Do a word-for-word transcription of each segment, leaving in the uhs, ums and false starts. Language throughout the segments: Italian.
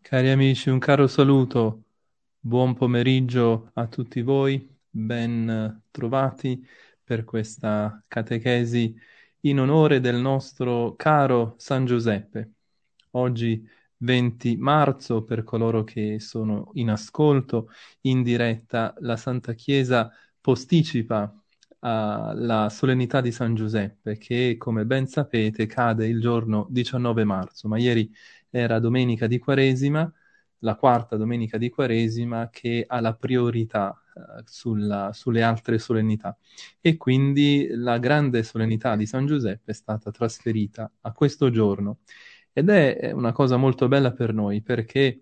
Cari amici, un caro saluto, buon pomeriggio a tutti voi, ben eh, trovati per questa catechesi in onore del nostro caro San Giuseppe. Oggi venti marzo, per coloro che sono in ascolto, in diretta, la Santa Chiesa posticipa ah, la solennità di San Giuseppe, che come ben sapete cade il giorno diciannove marzo, ma ieri era domenica di Quaresima, la quarta domenica di Quaresima che ha la priorità eh, sulla- sulle altre solennità. E quindi la grande solennità di San Giuseppe è stata trasferita a questo giorno. Ed è una cosa molto bella per noi perché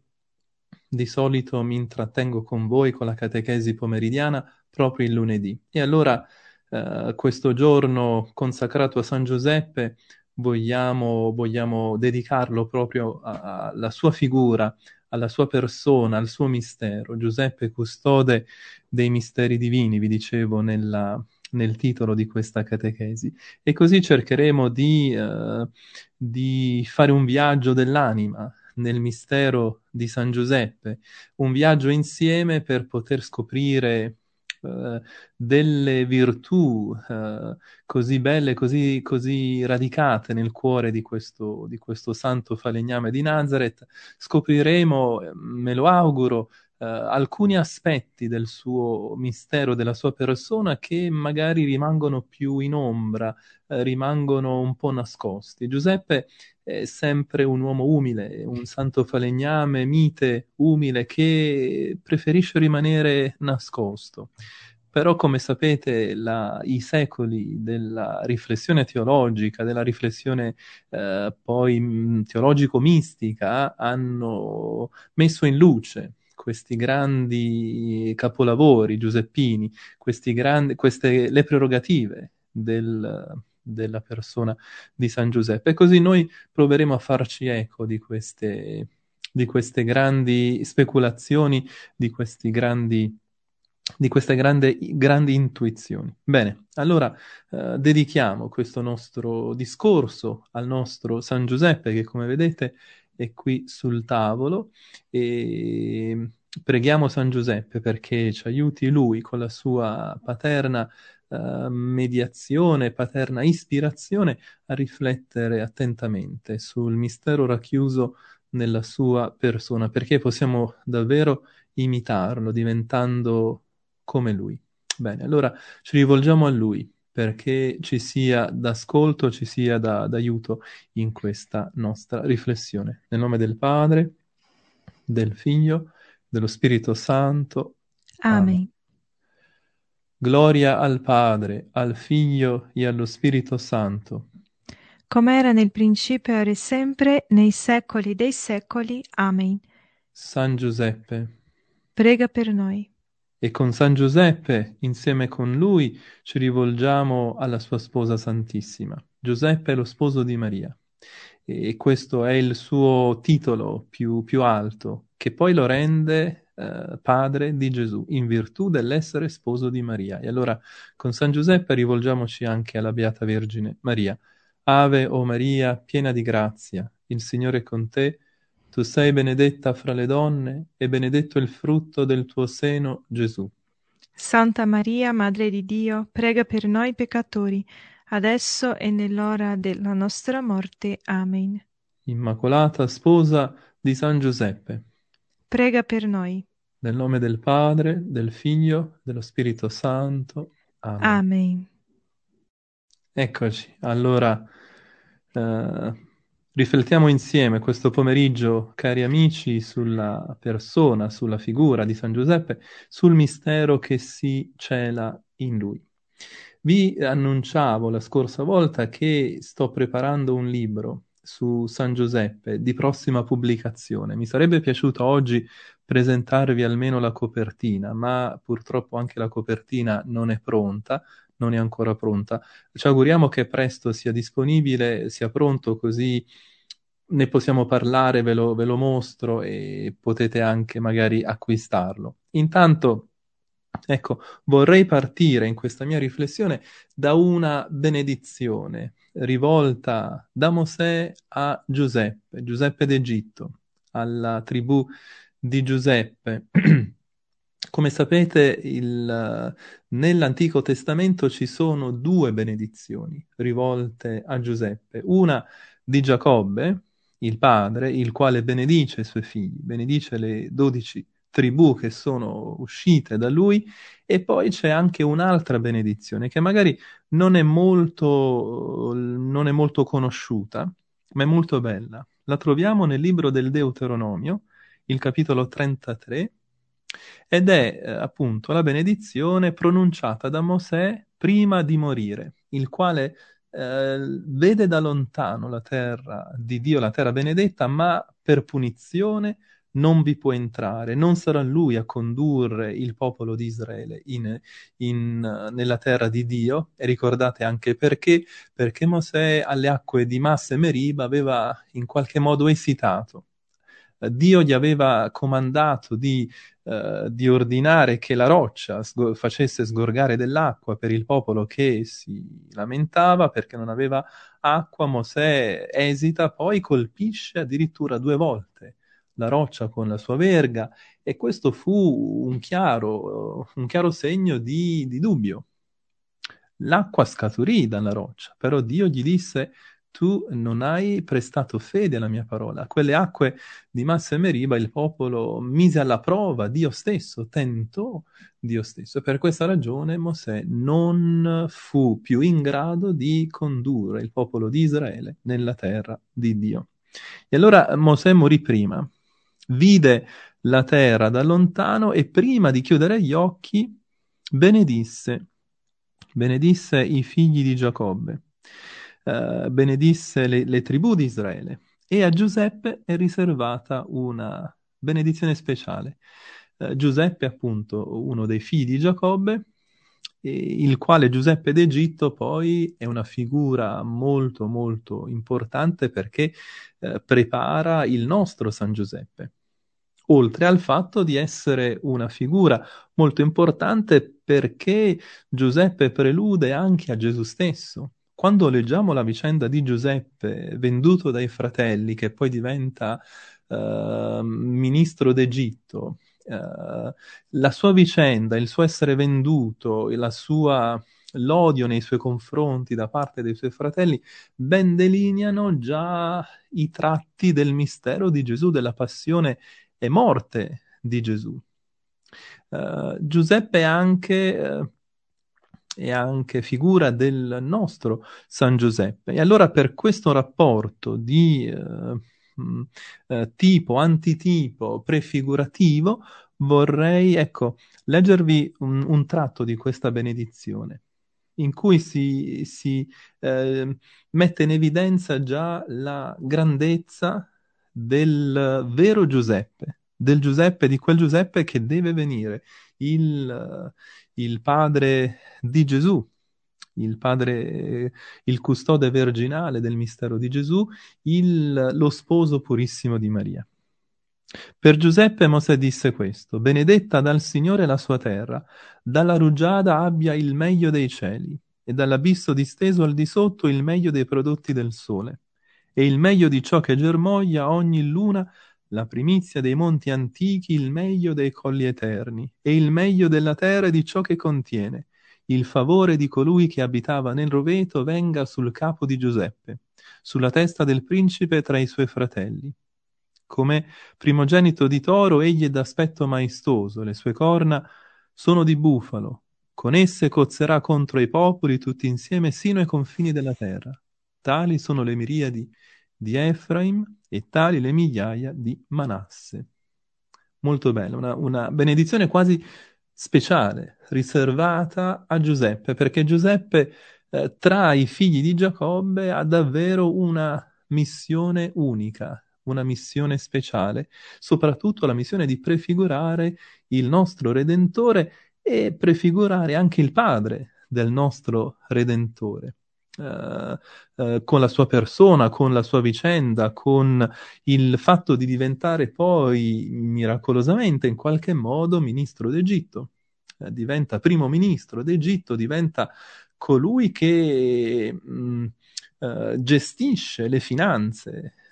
di solito mi intrattengo con voi con la catechesi pomeridiana proprio il lunedì. E allora eh, questo giorno consacrato a San Giuseppe vogliamo, vogliamo dedicarlo proprio a- alla sua figura, alla sua persona, al suo mistero. Giuseppe, custode dei misteri divini, vi dicevo nella- nel titolo di questa catechesi. E così cercheremo di, eh, di fare un viaggio dell'anima nel mistero di San Giuseppe, un viaggio insieme per poter scoprire eh, delle virtù eh, così belle, così, così radicate nel cuore di questo, di questo santo falegname di Nazareth. Scopriremo, eh, me lo auguro, eh, alcuni aspetti del suo mistero, della sua persona che magari rimangono più in ombra, eh, rimangono un po' nascosti. Giuseppe è sempre un uomo umile, un santo falegname, mite, umile, che preferisce rimanere nascosto. Però, come sapete, la- i secoli della riflessione teologica, della riflessione eh, poi mh, teologico-mistica, hanno messo in luce questi grandi capolavori giuseppini, questi grandi, queste, le prerogative del- della persona di San Giuseppe. E così noi proveremo a farci eco di queste, di queste grandi speculazioni, di questi grandi, di queste grande- grandi intuizioni. Bene, allora eh, dedichiamo questo nostro discorso al nostro San Giuseppe, che come vedete è qui sul tavolo, e preghiamo San Giuseppe perché ci aiuti lui con la sua paterna eh, mediazione, paterna ispirazione a riflettere attentamente sul mistero racchiuso nella sua persona, perché possiamo davvero imitarlo, diventando come lui. Bene, allora ci rivolgiamo a lui perché ci sia d'ascolto, ci sia da- d'aiuto in questa nostra riflessione. Nel nome del Padre, del Figlio, dello Spirito Santo. Amen. Amen. Gloria al Padre, al Figlio e allo Spirito Santo. Come era nel principio, ora e sempre, nei secoli dei secoli. Amen. San Giuseppe. Prega per noi. E con San Giuseppe, insieme con lui, ci rivolgiamo alla sua sposa Santissima. Giuseppe è lo sposo di Maria. E questo è il suo titolo più, più alto, che poi lo rende eh, padre di Gesù, in virtù dell'essere sposo di Maria. E allora con San Giuseppe rivolgiamoci anche alla Beata Vergine Maria. Ave o Maria, piena di grazia, il Signore è con te. Tu sei benedetta fra le donne e benedetto il frutto del tuo seno, Gesù. Santa Maria, Madre di Dio, prega per noi peccatori, adesso e nell'ora della nostra morte. Amen. Immacolata sposa di San Giuseppe, Prega per noi. nel nome del Padre, del Figlio, dello Spirito Santo. Amen. Amen. Eccoci, allora eh, riflettiamo insieme questo pomeriggio, cari amici, sulla persona, sulla figura di San Giuseppe, sul mistero che si cela in lui. Vi annunciavo la scorsa volta che sto preparando un libro su San Giuseppe di prossima pubblicazione. Mi sarebbe piaciuto oggi presentarvi almeno la copertina, ma purtroppo anche la copertina non è pronta, non è ancora pronta. Ci auguriamo che presto sia disponibile, sia pronto, così ne possiamo parlare, ve lo, ve lo mostro e potete anche magari acquistarlo. Intanto, ecco, vorrei partire in questa mia riflessione da una benedizione rivolta da Mosè a Giuseppe, Giuseppe d'Egitto, alla tribù di Giuseppe. Come sapete, il- nell'Antico Testamento ci sono due benedizioni rivolte a Giuseppe. Una di Giacobbe, il padre, il quale benedice i suoi figli, benedice le dodici tribù che sono uscite da lui, e poi c'è anche un'altra benedizione che magari non è molto, non è molto conosciuta, ma è molto bella. La troviamo nel libro del Deuteronomio, il capitolo trentatré, ed è eh, appunto la benedizione pronunciata da Mosè prima di morire, il quale eh, vede da lontano la terra di Dio, la terra benedetta, ma per punizione non vi può entrare, non sarà lui a condurre il popolo di Israele in, in, nella terra di Dio. E ricordate anche perché, perché Mosè alle acque di Massa e Meriba aveva in qualche modo esitato. Dio gli aveva comandato di, eh, di ordinare che la roccia sgo- facesse sgorgare dell'acqua per il popolo che si lamentava perché non aveva acqua. Mosè esita, poi colpisce addirittura due volte la roccia con la sua verga, e questo fu un chiaro, un chiaro segno di, di dubbio. L'acqua scaturì dalla roccia, però Dio gli disse: tu non hai prestato fede alla mia parola. Quelle acque di Massa e Meriba il popolo mise alla prova, Dio stesso tentò Dio stesso. E per questa ragione Mosè non fu più in grado di condurre il popolo di Israele nella terra di Dio. E allora Mosè morì prima, vide la terra da lontano e prima di chiudere gli occhi benedisse, benedisse i figli di Giacobbe, eh, benedisse le, le tribù di Israele, e a Giuseppe è riservata una benedizione speciale. Eh, Giuseppe, appunto, uno dei figli di Giacobbe, e il quale Giuseppe d'Egitto poi è una figura molto molto importante perché eh, prepara il nostro San Giuseppe, oltre al fatto di essere una figura molto importante perché Giuseppe prelude anche a Gesù stesso. Quando leggiamo la vicenda di Giuseppe venduto dai fratelli, che poi diventa eh, ministro d'Egitto, eh, la sua vicenda, il suo essere venduto, e la sua, l'odio nei suoi confronti da parte dei suoi fratelli, ben delineano già i tratti del mistero di Gesù, della passione e morte di Gesù. Uh, Giuseppe è anche, uh, è anche figura del nostro San Giuseppe. E allora per questo rapporto di uh, mh, uh, tipo, antitipo, prefigurativo, vorrei, ecco, leggervi un, un tratto di questa benedizione, in cui si, si eh, mette in evidenza già la grandezza del vero Giuseppe, del Giuseppe, di quel Giuseppe che deve venire, il, il padre di Gesù, il padre, il custode virginale del mistero di Gesù, il- lo sposo purissimo di Maria. Per Giuseppe Mosè disse questo: benedetta dal Signore la sua terra, dalla rugiada abbia il meglio dei cieli, e dall'abisso disteso al di sotto il meglio dei prodotti del sole, e il meglio di ciò che germoglia ogni luna, la primizia dei monti antichi, il meglio dei colli eterni, e il meglio della terra e di ciò che contiene. Il favore di colui che abitava nel roveto venga sul capo di Giuseppe, sulla testa del principe tra i suoi fratelli. Come primogenito di toro, egli è d'aspetto maestoso, le sue corna sono di bufalo. Con esse cozzerà contro i popoli tutti insieme sino ai confini della terra. Tali sono le miriadi di Efraim e tali le migliaia di Manasse. Molto bella, una, una benedizione quasi speciale, riservata a Giuseppe, perché Giuseppe eh, tra i figli di Giacobbe ha davvero una missione unica, una missione speciale, soprattutto la missione di prefigurare il nostro Redentore e prefigurare anche il padre del nostro Redentore. Eh, eh, con la sua persona, con la sua vicenda, con il fatto di diventare poi miracolosamente, in qualche modo, ministro d'Egitto. Eh, diventa primo ministro d'Egitto, diventa colui che mh, eh, gestisce le finanze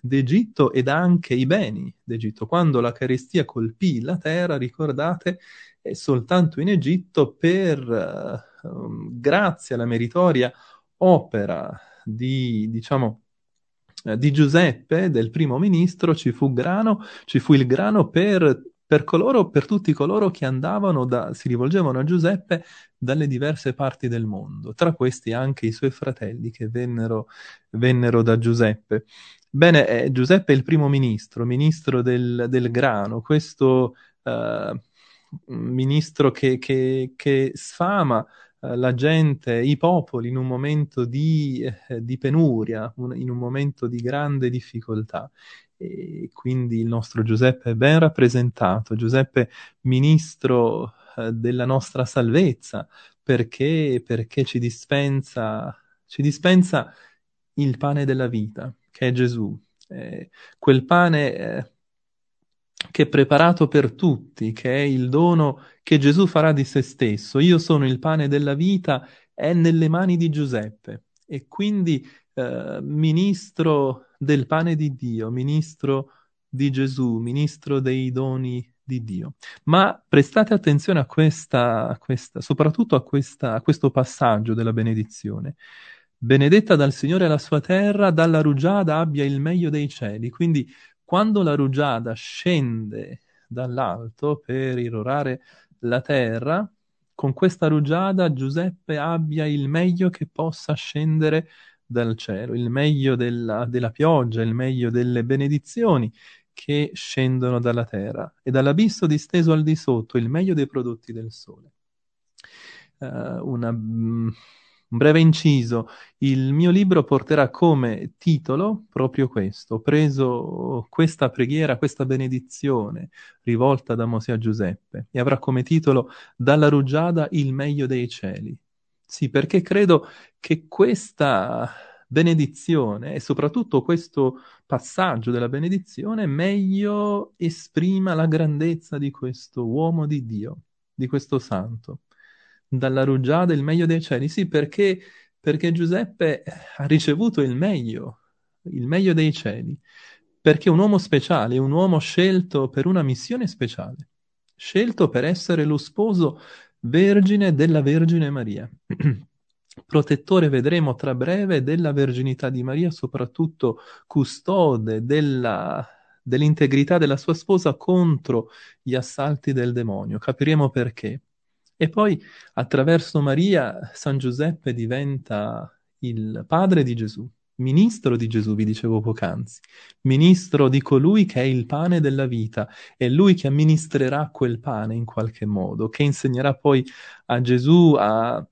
d'Egitto ed anche i beni d'Egitto. Quando la carestia colpì la terra, ricordate, è soltanto in Egitto per, eh, um, grazie alla meritoria opera di, diciamo, eh, di Giuseppe, del primo ministro, ci fu grano, ci fu il grano per, per coloro, per tutti coloro che andavano da, si rivolgevano a Giuseppe dalle diverse parti del mondo, tra questi anche i suoi fratelli che vennero, vennero da Giuseppe. Bene, eh, Giuseppe è il primo ministro, ministro del, del grano, questo eh, ministro che, che, che sfama eh, la gente, i popoli in un momento di, eh, di penuria, un- in un momento di grande difficoltà. E quindi il nostro Giuseppe è ben rappresentato, Giuseppe ministro eh, della nostra salvezza, perché, perché ci dispensa, ci dispensa il pane della vita, che è Gesù. Eh, quel pane eh, che è preparato per tutti, che è il dono che Gesù farà di se stesso. Io sono il pane della vita, è nelle mani di Giuseppe. E quindi eh, ministro del pane di Dio, ministro di Gesù, ministro dei doni di Dio. Ma prestate attenzione a questa, a questa soprattutto a, questa, a questo passaggio della benedizione. Benedetta dal Signore la sua terra, dalla rugiada abbia il meglio dei cieli. Quindi quando la rugiada scende dall'alto per irrorare la terra, con questa rugiada Giuseppe abbia il meglio che possa scendere dal cielo, il meglio della, della pioggia, il meglio delle benedizioni che scendono dalla terra e dall'abisso disteso al di sotto, il meglio dei prodotti del sole. Uh, una, mm, un breve inciso. Il mio libro porterà come titolo proprio questo. Ho preso questa preghiera, questa benedizione rivolta da Mosè a Giuseppe e avrà come titolo Dalla rugiada il meglio dei cieli. Sì, perché credo che questa benedizione e soprattutto questo passaggio della benedizione meglio esprima la grandezza di questo uomo di Dio, di questo santo. Dalla rugiada il meglio dei cieli. Sì, perché, perché Giuseppe ha ricevuto il meglio, il meglio dei cieli, perché è un uomo speciale, un uomo scelto per una missione speciale, scelto per essere lo sposo vergine della Vergine Maria. Protettore, vedremo tra breve, della verginità di Maria, soprattutto custode della, dell'integrità della sua sposa contro gli assalti del demonio. Capiremo perché. E poi attraverso Maria San Giuseppe diventa il padre di Gesù, ministro di Gesù, vi dicevo poc'anzi, ministro di colui che è il pane della vita, è lui che amministrerà quel pane in qualche modo, che insegnerà poi a Gesù a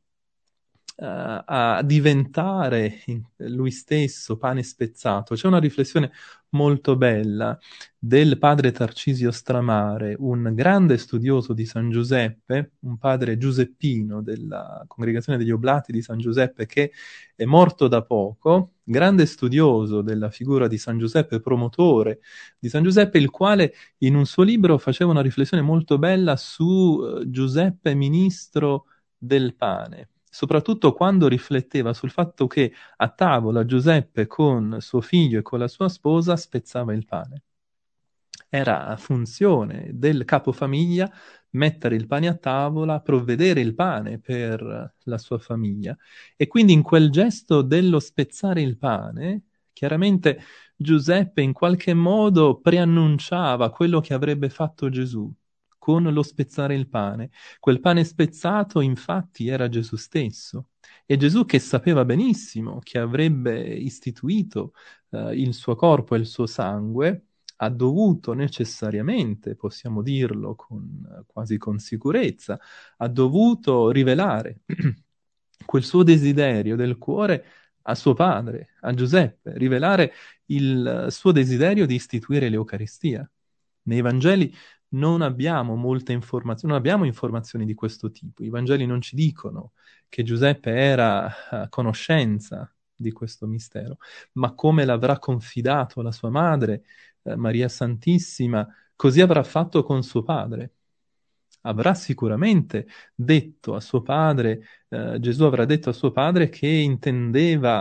eh, a diventare in- lui stesso pane spezzato. C'è una riflessione molto bella del padre Tarcisio Stramare, un grande studioso di San Giuseppe, un padre giuseppino della Congregazione degli Oblati di San Giuseppe che è morto da poco, grande studioso della figura di San Giuseppe, promotore di San Giuseppe, il quale in un suo libro faceva una riflessione molto bella su eh, Giuseppe ministro del pane, soprattutto quando rifletteva sul fatto che a tavola Giuseppe con suo figlio e con la sua sposa spezzava il pane. Era funzione del capofamiglia mettere il pane a tavola, provvedere il pane per la sua famiglia. E quindi in quel gesto dello spezzare il pane, chiaramente Giuseppe in qualche modo preannunciava quello che avrebbe fatto Gesù con lo spezzare il pane. Quel pane spezzato, infatti, era Gesù stesso. E Gesù che sapeva benissimo che avrebbe istituito eh, il suo corpo e il suo sangue, ha dovuto necessariamente, possiamo dirlo con, quasi con sicurezza, ha dovuto rivelare quel suo desiderio del cuore a suo padre, a Giuseppe, rivelare il suo desiderio di istituire l'Eucaristia. Nei Vangeli non abbiamo molte informazioni, non abbiamo informazioni di questo tipo. I Vangeli non ci dicono che Giuseppe era a conoscenza di questo mistero, ma come l'avrà confidato alla sua madre, eh, Maria Santissima, così avrà fatto con suo padre. Avrà sicuramente detto a suo padre, eh, Gesù avrà detto a suo padre che intendeva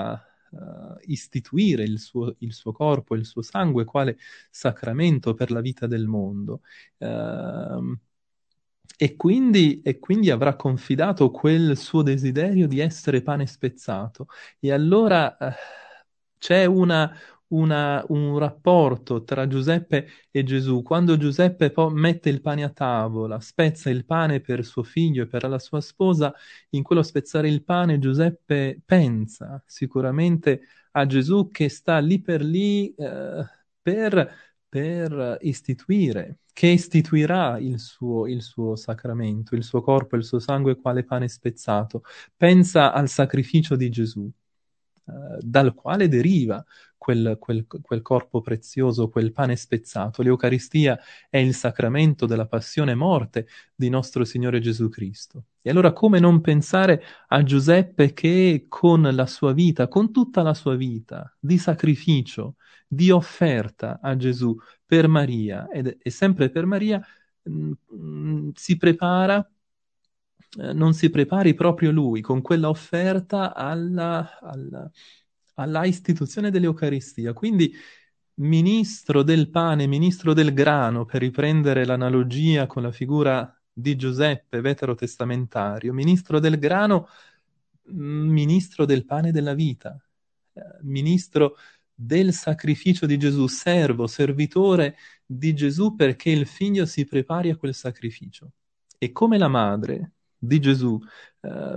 uh, istituire il suo, il suo corpo, il suo sangue, quale sacramento per la vita del mondo. Uh, e, quindi, e quindi avrà confidato quel suo desiderio di essere pane spezzato. E allora uh, c'è una, una, un rapporto tra Giuseppe e Gesù. Quando Giuseppe po- mette il pane a tavola, spezza il pane per suo figlio e per la sua sposa, in quello spezzare il pane Giuseppe pensa sicuramente a Gesù che sta lì per lì eh, per, per istituire, che istituirà il suo, il suo sacramento, il suo corpo, il suo sangue quale pane spezzato. Pensa al sacrificio di Gesù, eh, dal quale deriva quel, quel, quel corpo prezioso, quel pane spezzato. L'Eucaristia è il sacramento della passione e morte di nostro Signore Gesù Cristo. E allora come non pensare a Giuseppe che con la sua vita, con tutta la sua vita di sacrificio, di offerta a Gesù per Maria ed, e sempre per Maria, mh, mh, si prepara, eh, non si prepari proprio lui con quella offerta alla, alla, alla istituzione dell'Eucaristia. Quindi ministro del pane, ministro del grano, per riprendere l'analogia con la figura di Giuseppe veterotestamentario, ministro del grano, ministro del pane della vita, eh, ministro del sacrificio di Gesù, servo, servitore di Gesù perché il figlio si prepari a quel sacrificio. E come la madre di Gesù eh,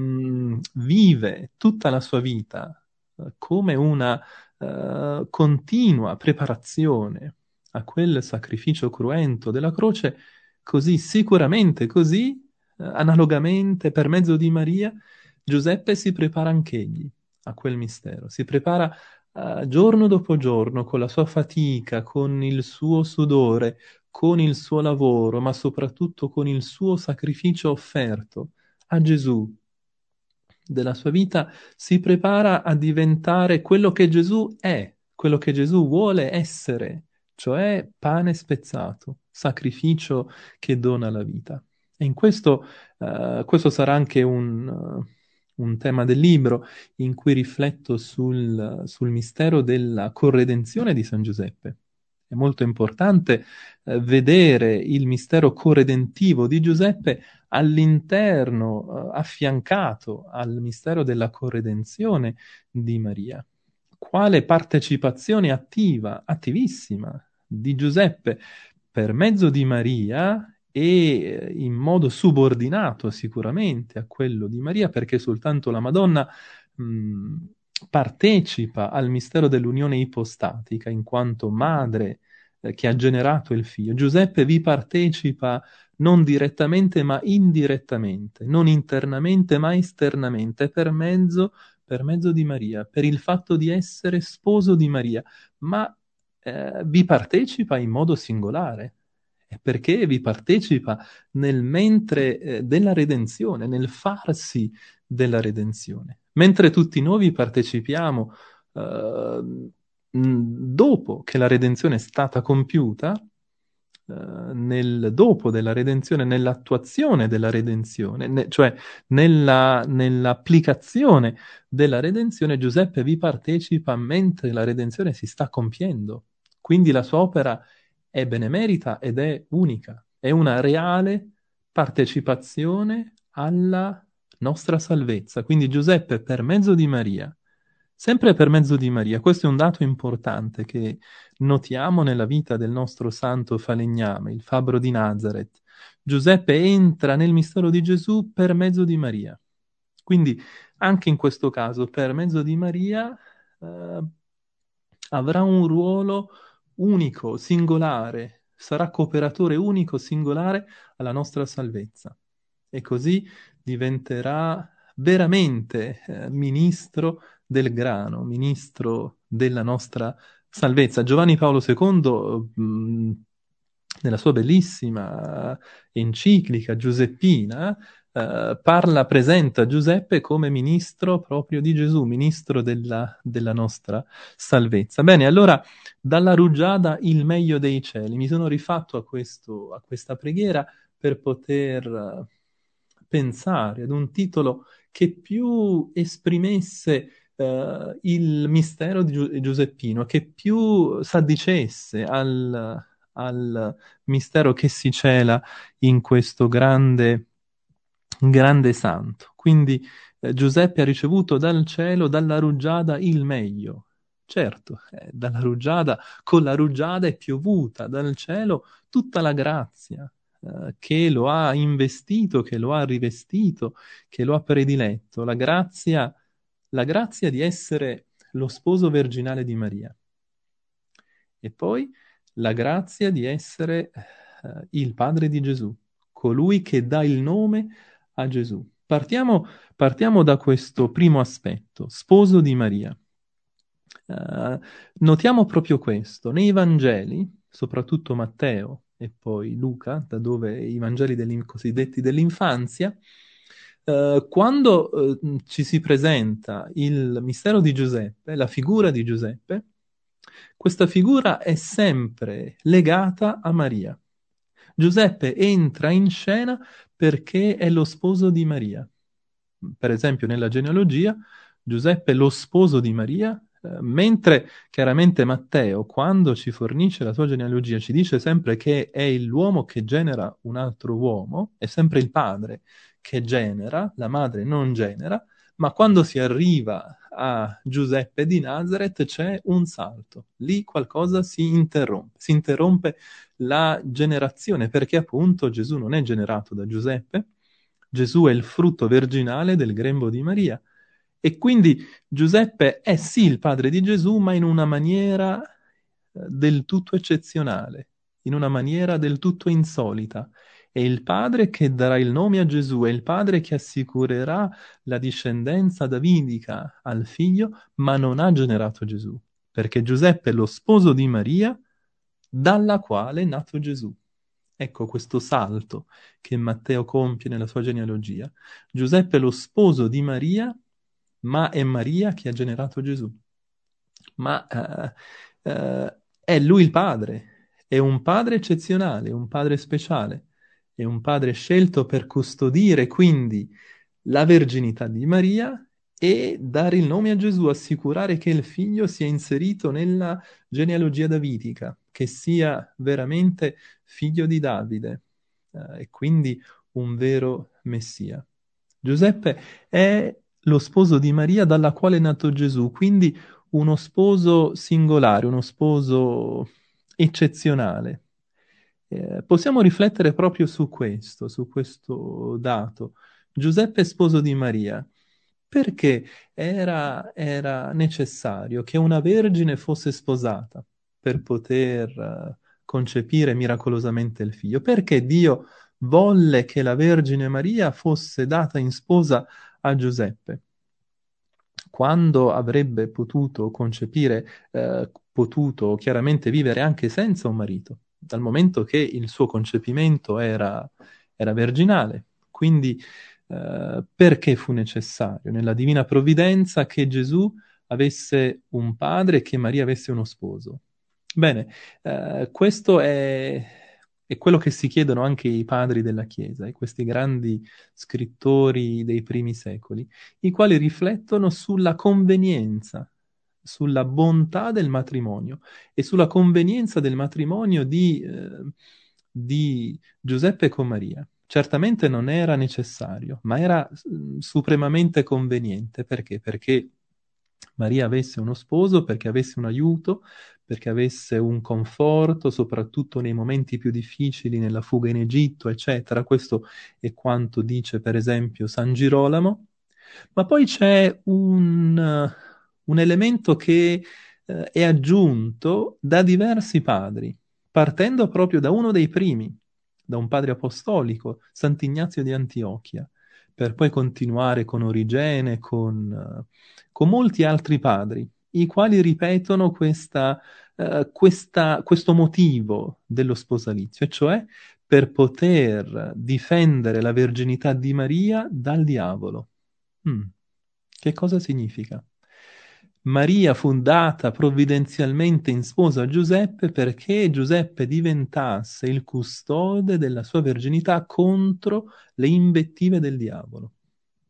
vive tutta la sua vita eh, come una eh, continua preparazione a quel sacrificio cruento della croce, così sicuramente, così eh, analogamente per mezzo di Maria, Giuseppe si prepara anch'egli a quel mistero, si prepara eh, giorno dopo giorno con la sua fatica, con il suo sudore, con il suo lavoro, ma soprattutto con il suo sacrificio offerto a Gesù della sua vita, si prepara a diventare quello che Gesù è, quello che Gesù vuole essere, cioè pane spezzato, sacrificio che dona la vita. E in questo, eh, questo sarà anche un, uh, un tema del libro in cui rifletto sul, sul mistero della corredenzione di San Giuseppe. È molto importante eh, vedere il mistero corredentivo di Giuseppe all'interno, eh, affiancato al mistero della corredenzione di Maria. Quale partecipazione attiva, attivissima di Giuseppe per mezzo di Maria e in modo subordinato sicuramente a quello di Maria, perché soltanto la Madonna mh, partecipa al mistero dell'unione ipostatica in quanto madre eh, che ha generato il figlio. Giuseppe vi partecipa non direttamente ma indirettamente, non internamente ma esternamente, per mezzo, per mezzo di Maria, per il fatto di essere sposo di Maria, ma eh, vi partecipa in modo singolare. È perché vi partecipa nel mentre eh, della redenzione, nel farsi della redenzione. Mentre tutti noi vi partecipiamo eh, dopo che la redenzione è stata compiuta, eh, nel dopo della redenzione, nell'attuazione della redenzione, ne- cioè nella, nell'applicazione della redenzione, Giuseppe vi partecipa mentre la redenzione si sta compiendo. Quindi la sua opera è benemerita ed è unica, è una reale partecipazione alla nostra salvezza. Quindi Giuseppe, per mezzo di Maria, sempre per mezzo di Maria, questo è un dato importante che notiamo nella vita del nostro santo falegname, il fabbro di Nazareth. Giuseppe entra nel mistero di Gesù per mezzo di Maria. Quindi anche in questo caso, per mezzo di Maria, eh, avrà un ruolo unico, singolare, sarà cooperatore unico, singolare alla nostra salvezza. E così diventerà veramente eh, ministro del grano, ministro della nostra salvezza. Giovanni Paolo secondo, mh, nella sua bellissima enciclica Giuseppina, eh, parla, presenta Giuseppe come ministro proprio di Gesù, ministro della, della nostra salvezza. Bene, allora dalla rugiada il meglio dei cieli. Mi sono rifatto a, questo, a questa preghiera per poter eh, pensare ad un titolo che più esprimesse eh, il mistero di Giu- Giuseppino, che più s'addicesse al, al mistero che si cela in questo grande, grande santo. Quindi eh, Giuseppe ha ricevuto dal cielo, dalla rugiada, il meglio. Certo, eh, dalla rugiada, con la rugiada è piovuta dal cielo tutta la grazia eh, che lo ha investito, che lo ha rivestito, che lo ha prediletto, la grazia, la grazia di essere lo sposo virginale di Maria. E poi la grazia di essere eh, il padre di Gesù, colui che dà il nome a Gesù. Partiamo, partiamo da questo primo aspetto, sposo di Maria. Eh, notiamo proprio questo. Nei Vangeli, soprattutto Matteo e poi Luca, da dove i Vangeli degli cosiddetti dell'infanzia, eh, quando eh, ci si presenta il mistero di Giuseppe, la figura di Giuseppe, questa figura è sempre legata a Maria. Giuseppe entra in scena perché è lo sposo di Maria. Per esempio, nella genealogia, Giuseppe è lo sposo di Maria, eh, mentre chiaramente Matteo, quando ci fornisce la sua genealogia, ci dice sempre che è l'uomo che genera un altro uomo, è sempre il padre che genera, la madre non genera, ma quando si arriva a Giuseppe di Nazareth c'è un salto, lì qualcosa si interrompe, si interrompe la generazione, perché appunto Gesù non è generato da Giuseppe, Gesù è il frutto virginale del grembo di Maria. E quindi Giuseppe è sì il padre di Gesù, ma in una maniera eh, del tutto eccezionale, in una maniera del tutto insolita. È il padre che darà il nome a Gesù, è il padre che assicurerà la discendenza davidica al figlio, ma non ha generato Gesù, perché Giuseppe è lo sposo di Maria, dalla quale è nato Gesù. Ecco questo salto che Matteo compie nella sua genealogia. Giuseppe è lo sposo di Maria, ma è Maria che ha generato Gesù. Ma eh, eh, è lui il padre, è un padre eccezionale, un padre speciale, è un padre scelto per custodire quindi la verginità di Maria e dare il nome a Gesù, assicurare che il figlio sia inserito nella genealogia davidica, che sia veramente figlio di Davide, eh, e quindi un vero Messia. Giuseppe è lo sposo di Maria dalla quale è nato Gesù, quindi uno sposo singolare, uno sposo eccezionale. Eh, possiamo riflettere proprio su questo, su questo dato. Giuseppe è sposo di Maria. Perché era, era necessario che una vergine fosse sposata per poter eh, concepire miracolosamente il figlio? Perché Dio volle che la Vergine Maria fosse data in sposa a Giuseppe, quando avrebbe potuto concepire, eh, potuto chiaramente vivere anche senza un marito, dal momento che il suo concepimento era, era virginale. Quindi, eh, perché fu necessario nella divina provvidenza che Gesù avesse un padre e che Maria avesse uno sposo? Bene, eh, questo è, è quello che si chiedono anche i padri della Chiesa, e questi grandi scrittori dei primi secoli, i quali riflettono sulla convenienza, sulla bontà del matrimonio e sulla convenienza del matrimonio di, eh, di Giuseppe con Maria. Certamente non era necessario, ma era mm, supremamente conveniente. Perché? Perché Maria avesse uno sposo, perché avesse un aiuto, perché avesse un conforto, soprattutto nei momenti più difficili, nella fuga in Egitto, eccetera. Questo è quanto dice, per esempio, San Girolamo. Ma poi c'è un, eh, un elemento che eh, è aggiunto da diversi padri, partendo proprio da uno dei primi, da un padre apostolico, Sant'Ignazio di Antiochia, per poi continuare con Origene, con, eh, con molti altri padri, i quali ripetono questa, eh, questa- questo motivo dello sposalizio, e cioè per poter difendere la verginità di Maria dal diavolo. Mm. Che cosa significa? Maria fu data provvidenzialmente in sposa a Giuseppe perché Giuseppe diventasse il custode della sua verginità contro le invettive del diavolo.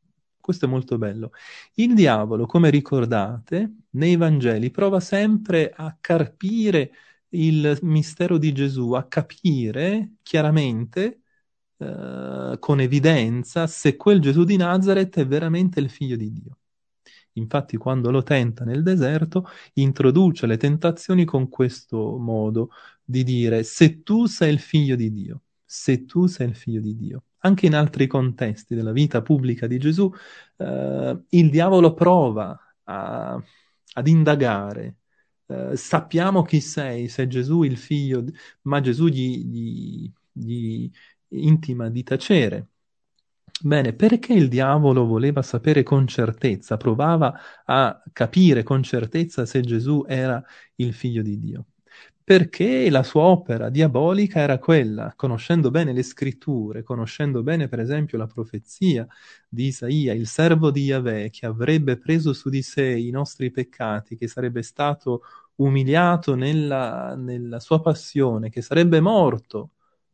Questo è molto bello. Il diavolo, come ricordate, nei Vangeli prova sempre a carpire il mistero di Gesù, a capire chiaramente, eh, con evidenza, se quel Gesù di Nazareth è veramente il figlio di Dio. Infatti, quando lo tenta nel deserto, introduce le tentazioni con questo modo di dire: se tu sei il figlio di Dio, se tu sei il figlio di Dio. Anche in altri contesti della vita pubblica di Gesù, eh, il diavolo prova a- ad indagare. Eh, sappiamo chi sei, sei Gesù il figlio, di- ma Gesù gli, gli- gli intima di tacere. Bene, perché il diavolo voleva sapere con certezza, provava a capire con certezza se Gesù era il figlio di Dio? Perché la sua opera diabolica era quella, conoscendo bene le scritture, conoscendo bene per esempio la profezia di Isaia, il servo di Yahweh che avrebbe preso su di sé i nostri peccati, che sarebbe stato umiliato nella, nella sua passione, che sarebbe morto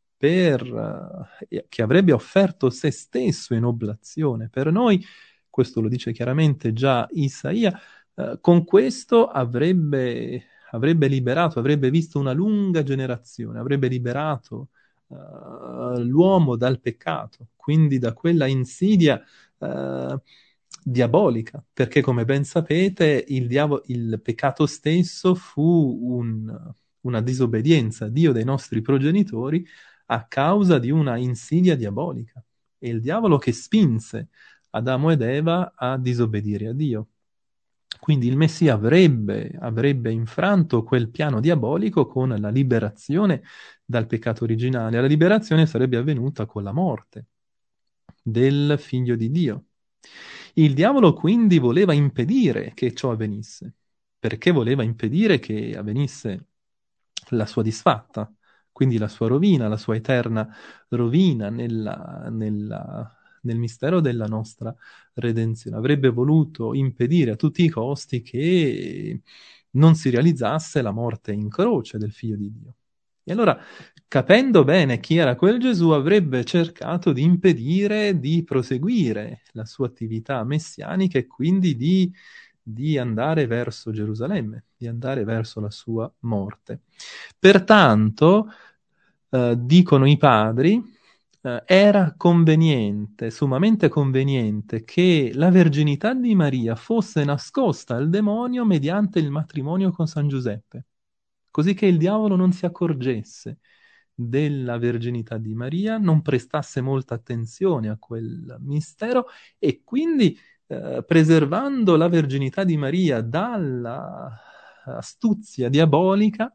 per, eh, che avrebbe offerto se stesso in oblazione per noi, questo lo dice chiaramente già Isaia, eh, con questo avrebbe, avrebbe liberato, avrebbe visto una lunga generazione, avrebbe liberato eh, l'uomo dal peccato, quindi da quella insidia eh, diabolica, perché come ben sapete il, diavo- il peccato stesso fu un- una disobbedienza a Dio dei nostri progenitori a causa di una insidia diabolica. È il diavolo che spinse Adamo ed Eva a disobbedire a Dio. Quindi il Messia avrebbe, avrebbe infranto quel piano diabolico con la liberazione dal peccato originale. La liberazione sarebbe avvenuta con la morte del figlio di Dio. Il diavolo quindi voleva impedire che ciò avvenisse, perché voleva impedire che avvenisse la sua disfatta, quindi la sua rovina, la sua eterna rovina nella, nella, nel mistero della nostra redenzione. Avrebbe voluto impedire a tutti i costi che non si realizzasse la morte in croce del figlio di Dio. E allora, capendo bene chi era quel Gesù, avrebbe cercato di impedire di proseguire la sua attività messianica e quindi di, di andare verso Gerusalemme, di andare verso la sua morte. Pertanto, eh, dicono i padri, eh, era conveniente, sommamente conveniente, che la verginità di Maria fosse nascosta al demonio mediante il matrimonio con San Giuseppe, così che il diavolo non si accorgesse della verginità di Maria, non prestasse molta attenzione a quel mistero e quindi, eh, preservando la verginità di Maria dalla astuzia diabolica,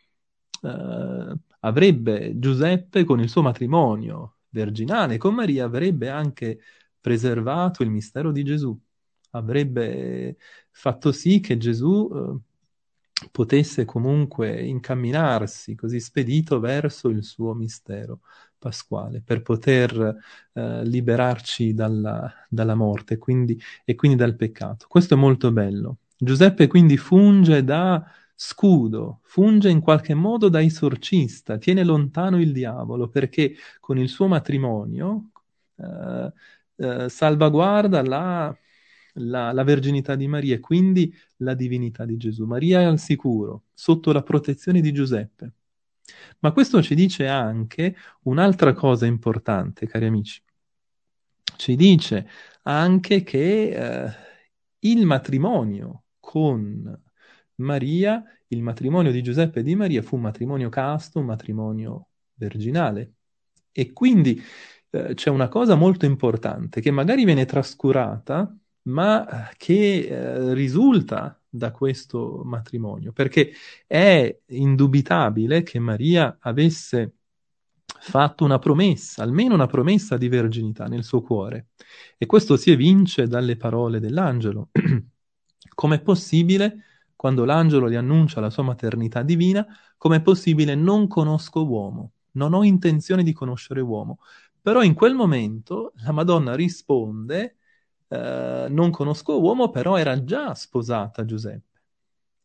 eh, avrebbe Giuseppe, con il suo matrimonio virginale con Maria, avrebbe anche preservato il mistero di Gesù, avrebbe fatto sì che Gesù eh, potesse comunque incamminarsi così spedito verso il suo mistero pasquale, per poter eh, liberarci dalla, dalla morte quindi, e quindi dal peccato. Questo è molto bello. Giuseppe quindi funge da scudo, funge in qualche modo da esorcista, tiene lontano il diavolo perché con il suo matrimonio eh, eh, salvaguarda la, la, la verginità di Maria e quindi la divinità di Gesù. Maria è al sicuro, sotto la protezione di Giuseppe. Ma questo ci dice anche un'altra cosa importante, cari amici. Ci dice anche che eh, il matrimonio con Maria, il matrimonio di Giuseppe e di Maria fu un matrimonio casto, un matrimonio virginale. E quindi eh, c'è una cosa molto importante che magari viene trascurata, ma che eh, risulta da questo matrimonio, perché è indubitabile che Maria avesse fatto una promessa, almeno una promessa di verginità nel suo cuore. E questo si evince dalle parole dell'angelo. Com'è possibile, quando l'angelo gli annuncia la sua maternità divina, com'è possibile non conosco uomo, non ho intenzione di conoscere uomo. Però in quel momento la Madonna risponde, eh, non conosco uomo, però era già sposata a Giuseppe.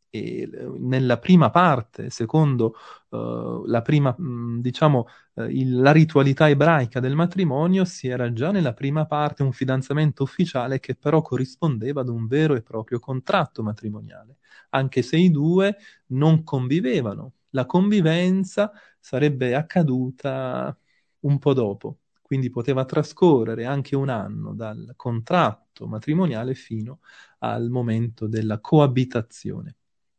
e nella prima parte, secondo uh, la prima, mh, diciamo, uh, il, la ritualità ebraica del matrimonio, si era già nella prima parte un fidanzamento ufficiale che però corrispondeva ad un vero e proprio contratto matrimoniale, anche se i due non convivevano. La convivenza sarebbe accaduta un po' dopo, quindi poteva trascorrere anche un anno dal contratto matrimoniale fino al momento della coabitazione.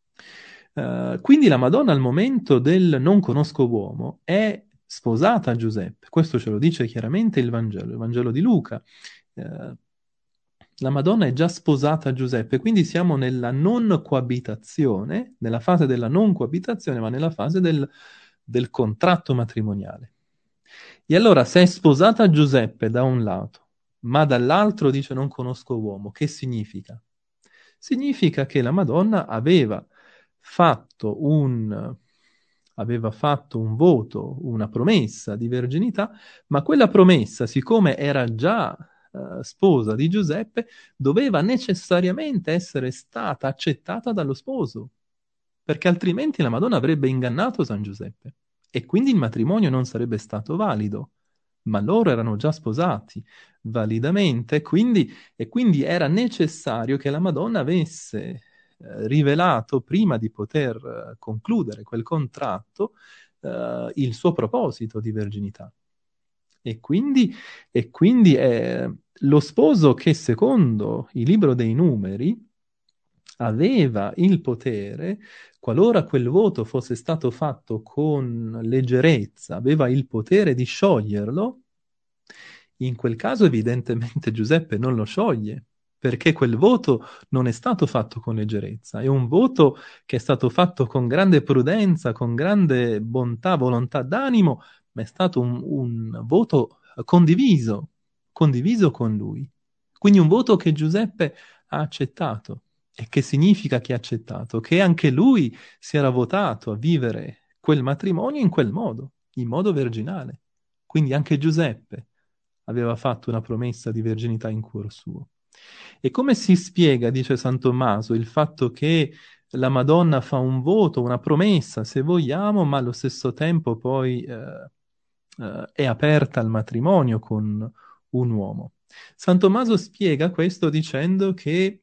Uh, quindi la Madonna al momento del non conosco uomo è sposata a Giuseppe, questo ce lo dice chiaramente il Vangelo, il Vangelo di Luca. Uh, la Madonna è già sposata a Giuseppe, quindi siamo nella non coabitazione, nella fase della non coabitazione, ma nella fase del, del contratto matrimoniale. E allora se è sposata a Giuseppe da un lato, ma dall'altro dice non conosco uomo, che significa? Significa che la Madonna aveva fatto un, aveva fatto un voto, una promessa di verginità, ma quella promessa, siccome era già uh, sposa di Giuseppe, doveva necessariamente essere stata accettata dallo sposo, perché altrimenti la Madonna avrebbe ingannato San Giuseppe e quindi il matrimonio non sarebbe stato valido. Ma loro erano già sposati validamente, quindi, e quindi era necessario che la Madonna avesse eh, rivelato, prima di poter eh, concludere quel contratto, eh, il suo proposito di verginità. E quindi, e quindi è lo sposo che, secondo il libro dei Numeri, aveva il potere, qualora quel voto fosse stato fatto con leggerezza, aveva il potere di scioglierlo. In quel caso evidentemente Giuseppe non lo scioglie, perché quel voto non è stato fatto con leggerezza, è un voto che è stato fatto con grande prudenza, con grande bontà, volontà d'animo, ma è stato un, un voto condiviso, condiviso con lui. Quindi un voto che Giuseppe ha accettato. E che significa che ha accettato? Che anche lui si era votato a vivere quel matrimonio in quel modo, in modo virginale. Quindi anche Giuseppe aveva fatto una promessa di verginità in cuor suo. E come si spiega, dice San Tommaso, il fatto che la Madonna fa un voto, una promessa, se vogliamo, ma allo stesso tempo poi eh, eh, è aperta al matrimonio con un uomo? San Tommaso spiega questo dicendo che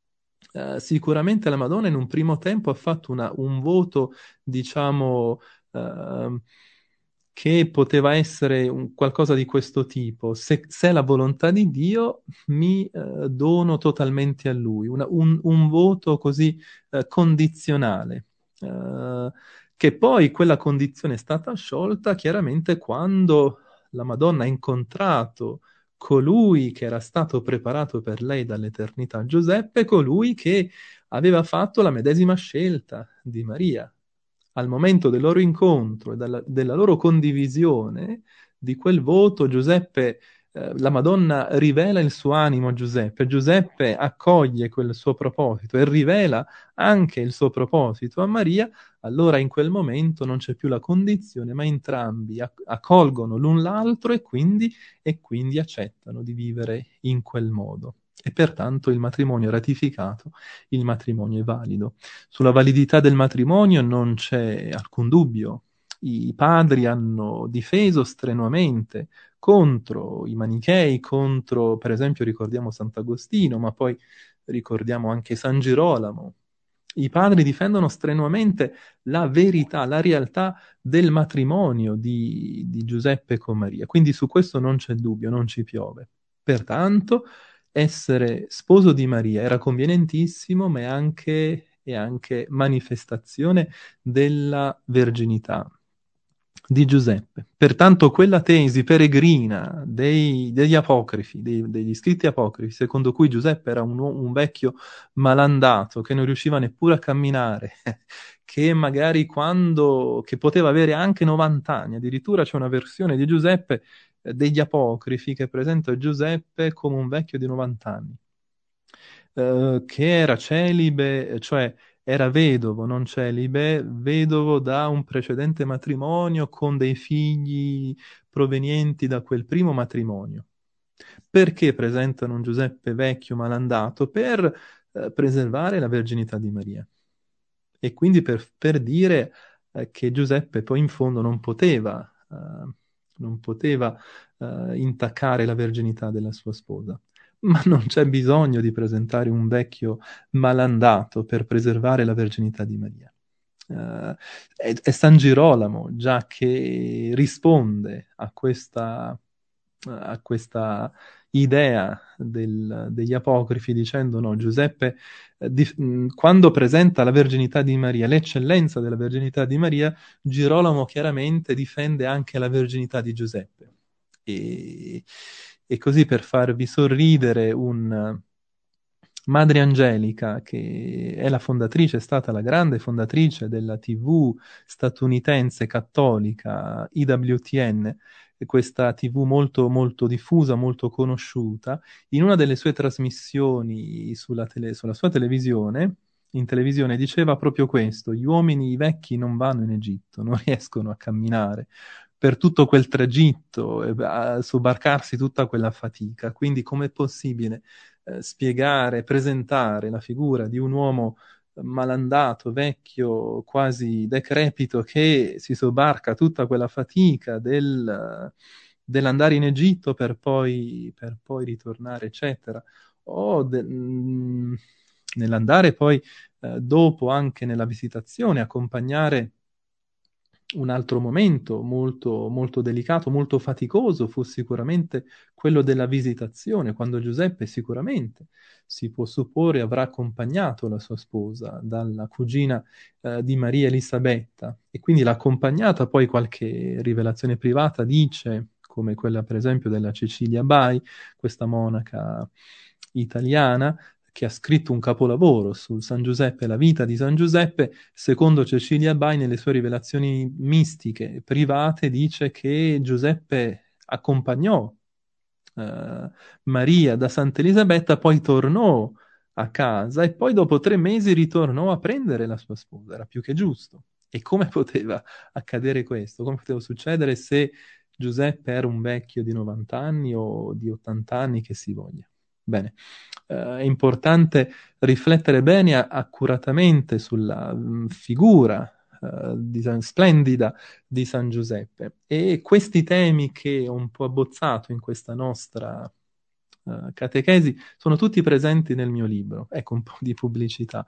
Uh, sicuramente la Madonna in un primo tempo ha fatto una, un voto, diciamo, uh, che poteva essere un, qualcosa di questo tipo. Se, se è la volontà di Dio, mi uh, dono totalmente a Lui. Una, un, un voto così uh, condizionale. Uh, che poi quella condizione è stata sciolta chiaramente quando la Madonna ha incontrato colui che era stato preparato per lei dall'eternità, Giuseppe, colui che aveva fatto la medesima scelta di Maria. Al momento del loro incontro e della, della loro condivisione di quel voto, Giuseppe, eh, la Madonna rivela il suo animo a Giuseppe, Giuseppe accoglie quel suo proposito e rivela anche il suo proposito a Maria. Allora in quel momento non c'è più la condizione, ma entrambi acc- accolgono l'un l'altro e quindi, e quindi accettano di vivere in quel modo. E pertanto il matrimonio è ratificato, il matrimonio è valido. Sulla validità del matrimonio non c'è alcun dubbio. I padri hanno difeso strenuamente contro i manichei, contro, per esempio, ricordiamo Sant'Agostino, ma poi ricordiamo anche San Girolamo. I padri difendono strenuamente la verità, la realtà del matrimonio di, di Giuseppe con Maria. Quindi su questo non c'è dubbio, non ci piove. Pertanto, essere sposo di Maria era convenientissimo, ma è anche, è anche manifestazione della verginità di Giuseppe. Pertanto quella tesi peregrina dei- degli apocrifi, dei- degli scritti apocrifi, secondo cui Giuseppe era un, uo- un vecchio malandato che non riusciva neppure a camminare, che magari quando, che poteva avere anche novanta anni, addirittura c'è una versione di Giuseppe eh, degli apocrifi che presenta Giuseppe come un vecchio di novanta anni, eh, che era celibe, cioè era vedovo, non celibe, vedovo da un precedente matrimonio con dei figli provenienti da quel primo matrimonio. Perché presentano un Giuseppe vecchio malandato? Per eh, preservare la verginità di Maria. e quindi per, per dire eh, che Giuseppe poi in fondo non poteva, eh, non poteva eh, intaccare la verginità della sua sposa. Ma non c'è bisogno di presentare un vecchio malandato per preservare la verginità di Maria. Eh, è, è San Girolamo già che risponde a questa, a questa idea del- degli apocrifi dicendo no, Giuseppe, eh, di- mh, quando presenta la verginità di Maria, l'eccellenza della verginità di Maria, Girolamo chiaramente difende anche la verginità di Giuseppe. E, e così per farvi sorridere un... Madre Angelica, che è la fondatrice, è stata la grande fondatrice della T V statunitense cattolica I W T N, e questa T V molto, molto diffusa, molto conosciuta, in una delle sue trasmissioni sulla, tele- sulla sua televisione, in televisione, diceva proprio questo: gli uomini, i vecchi non vanno in Egitto, non riescono a camminare per tutto quel tragitto, eh, a sobbarcarsi tutta quella fatica. Quindi com'è possibile eh, spiegare, presentare la figura di un uomo malandato, vecchio, quasi decrepito, che si sobbarca tutta quella fatica del, dell'andare in Egitto per poi, per poi ritornare, eccetera, o de- mh, nell'andare poi eh, dopo anche nella visitazione, accompagnare un altro momento molto, molto delicato, molto faticoso fu sicuramente quello della visitazione, quando Giuseppe sicuramente si può supporre avrà accompagnato la sua sposa dalla cugina eh, di Maria Elisabetta e quindi l'ha accompagnata, poi qualche rivelazione privata dice, come quella per esempio della Cecilia Bai, questa monaca italiana, che ha scritto un capolavoro su San Giuseppe, la vita di San Giuseppe. Secondo Cecilia Bai, nelle sue rivelazioni mistiche private, dice che Giuseppe accompagnò eh, Maria da Santa Elisabetta, poi tornò a casa e poi dopo tre mesi ritornò a prendere la sua sposa. Era più che giusto. E come poteva accadere questo? Come poteva succedere se Giuseppe era un vecchio di novanta anni o di ottanta anni che si voglia? Bene, eh, è importante riflettere bene, a- accuratamente sulla mh, figura eh, di San- splendida di San Giuseppe. E questi temi che ho un po' abbozzato in questa nostra eh, catechesi sono tutti presenti nel mio libro. Ecco un po' di pubblicità.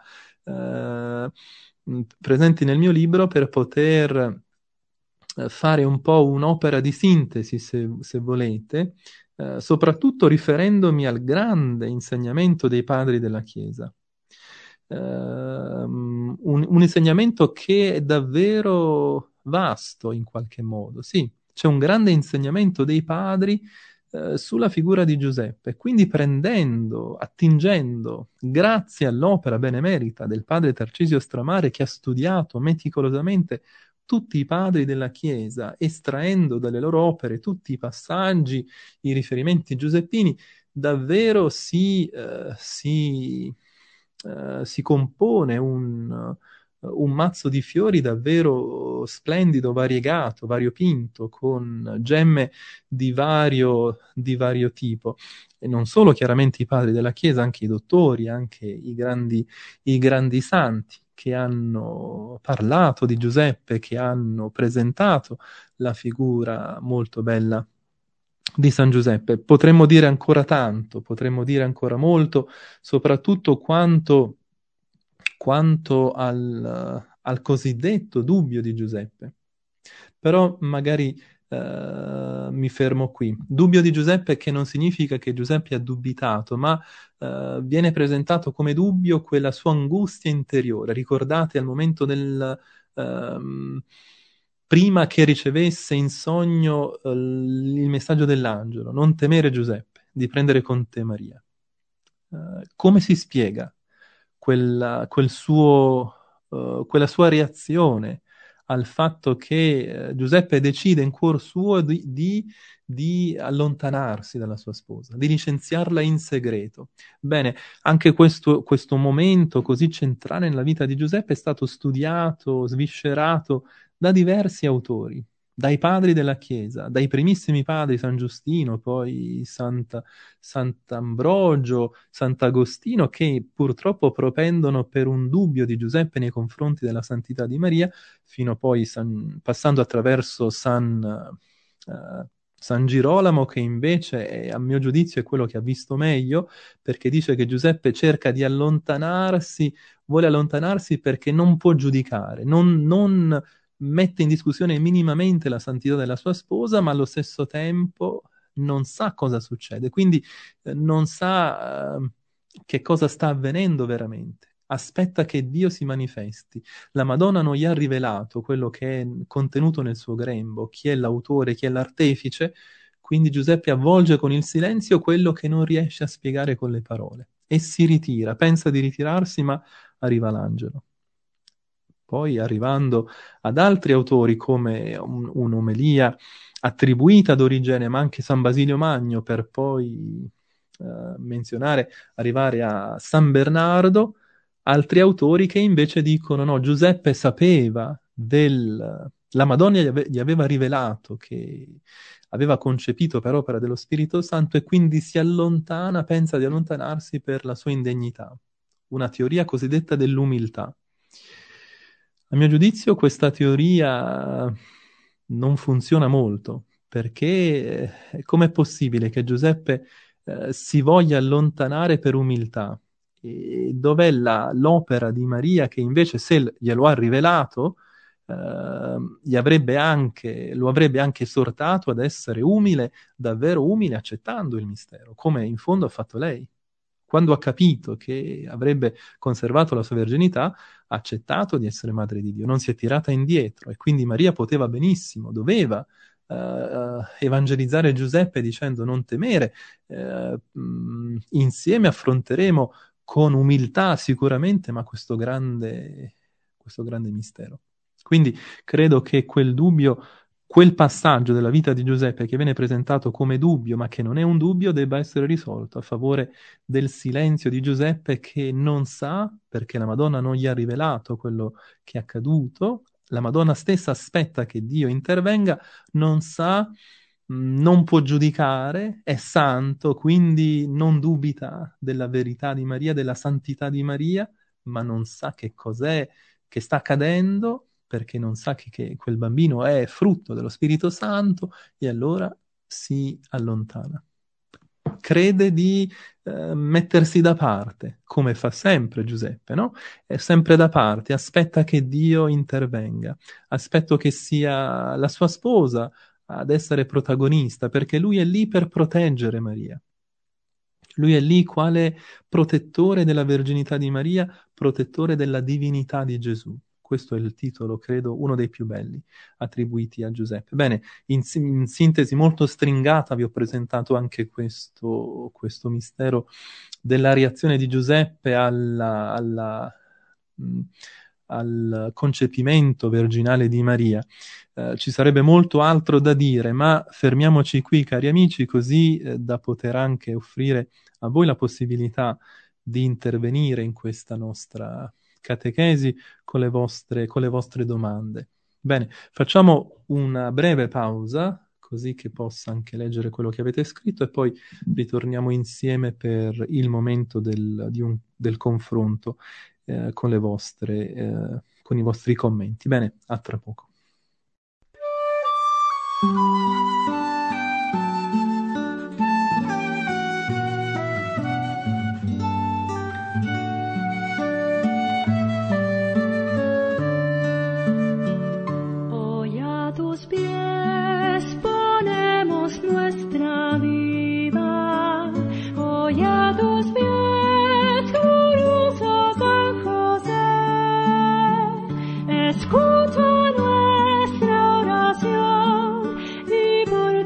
Eh, mh, presenti nel mio libro per poter eh, fare un po' un'opera di sintesi, se, se volete, eh, soprattutto riferendomi al grande insegnamento dei padri della Chiesa. Ehm, un, un insegnamento che è davvero vasto in qualche modo, sì, c'è un grande insegnamento dei padri eh, sulla figura di Giuseppe, quindi prendendo, attingendo, grazie all'opera benemerita del padre Tarcisio Stramare che ha studiato meticolosamente tutti i padri della Chiesa, estraendo dalle loro opere tutti i passaggi, i riferimenti giuseppini, davvero si, eh, si, eh, si compone un, un mazzo di fiori davvero splendido, variegato, variopinto, con gemme di vario, di vario tipo. E non solo chiaramente i padri della Chiesa, anche i dottori, anche i grandi, i grandi santi che hanno parlato di Giuseppe, che hanno presentato la figura molto bella di San Giuseppe. Potremmo dire ancora tanto, potremmo dire ancora molto, soprattutto quanto, quanto al, al cosiddetto dubbio di Giuseppe. Però magari eh, mi fermo qui. Dubbio di Giuseppe che non significa che Giuseppe ha dubitato, ma eh, viene presentato come dubbio quella sua angustia interiore. Ricordate al momento del... ehm, prima che ricevesse in sogno eh, il messaggio dell'angelo, non temere Giuseppe, di prendere con te Maria. Eh, come si spiega quella, quel suo, eh, quella sua reazione al fatto che eh, Giuseppe decide in cuor suo di, di- di allontanarsi dalla sua sposa, di licenziarla in segreto? Bene, anche questo, questo momento così centrale nella vita di Giuseppe è stato studiato, sviscerato da diversi autori. dai padri della Chiesa, dai primissimi padri, San Giustino, poi Santa, Sant'Ambrogio, Sant'Agostino, che purtroppo propendono per un dubbio di Giuseppe nei confronti della santità di Maria, fino poi San, passando attraverso San, uh, San Girolamo, che invece è, a mio giudizio è quello che ha visto meglio, perché dice che Giuseppe cerca di allontanarsi, vuole allontanarsi perché non può giudicare, non, non mette in discussione minimamente la santità della sua sposa, ma allo stesso tempo non sa cosa succede, quindi eh, non sa eh, che cosa sta avvenendo veramente. Aspetta che Dio si manifesti. La Madonna non gli ha rivelato quello che è contenuto nel suo grembo, chi è l'autore, chi è l'artefice, quindi Giuseppe avvolge con il silenzio quello che non riesce a spiegare con le parole e si ritira, pensa di ritirarsi, ma arriva l'angelo. Poi arrivando ad altri autori come un, un'omelia attribuita ad Origene, ma anche San Basilio Magno, per poi eh, menzionare, arrivare a San Bernardo, altri autori che invece dicono no, Giuseppe sapeva del... La Madonna gli, ave- gli aveva rivelato che aveva concepito per opera dello Spirito Santo e quindi si allontana, pensa di allontanarsi per la sua indegnità. Una teoria cosiddetta dell'umiltà. A mio giudizio questa teoria non funziona molto, perché eh, com'è possibile che Giuseppe eh, si voglia allontanare per umiltà? E dov'è la- l'opera di Maria che invece se glielo ha rivelato, eh, gli avrebbe anche, lo avrebbe anche esortato ad essere umile, davvero umile, accettando il mistero, come in fondo ha fatto lei. Quando ha capito che avrebbe conservato la sua verginità, ha accettato di essere madre di Dio, non si è tirata indietro e quindi Maria poteva benissimo, doveva eh, evangelizzare Giuseppe dicendo non temere, eh, mh, insieme affronteremo con umiltà sicuramente, ma questo grande, questo grande mistero. Quindi credo che quel dubbio, quel passaggio della vita di Giuseppe che viene presentato come dubbio, ma che non è un dubbio, debba essere risolto a favore del silenzio di Giuseppe che non sa, perché la Madonna non gli ha rivelato quello che è accaduto, la Madonna stessa aspetta che Dio intervenga, non sa, mh, non può giudicare, è santo, quindi non dubita della verità di Maria, della santità di Maria, ma non sa che cos'è che sta accadendo, perché non sa che, che quel bambino è frutto dello Spirito Santo e allora si allontana. Crede di eh, mettersi da parte, come fa sempre Giuseppe, no? È sempre da parte, aspetta che Dio intervenga, aspetta che sia la sua sposa ad essere protagonista, perché lui è lì per proteggere Maria. Lui è lì quale protettore della verginità di Maria, protettore della divinità di Gesù. Questo è il titolo, credo, uno dei più belli attribuiti a Giuseppe. Bene, in, in sintesi molto stringata vi ho presentato anche questo, questo mistero della reazione di Giuseppe alla, alla, mh, al concepimento virginale di Maria. Eh, ci sarebbe molto altro da dire, ma fermiamoci qui, cari amici, così eh, da poter anche offrire a voi la possibilità di intervenire in questa nostra catechesi con le vostre, con le vostre domande. Bene, facciamo una breve pausa, così che possa anche leggere quello che avete scritto, e poi ritorniamo insieme per il momento del, di un, del confronto eh, con le vostre, eh, con i vostri commenti. Bene, a tra poco. Hoy a tus pies ponemos nuestra vida, hoy a tus pies, glorioso San José, escucha nuestra oración y por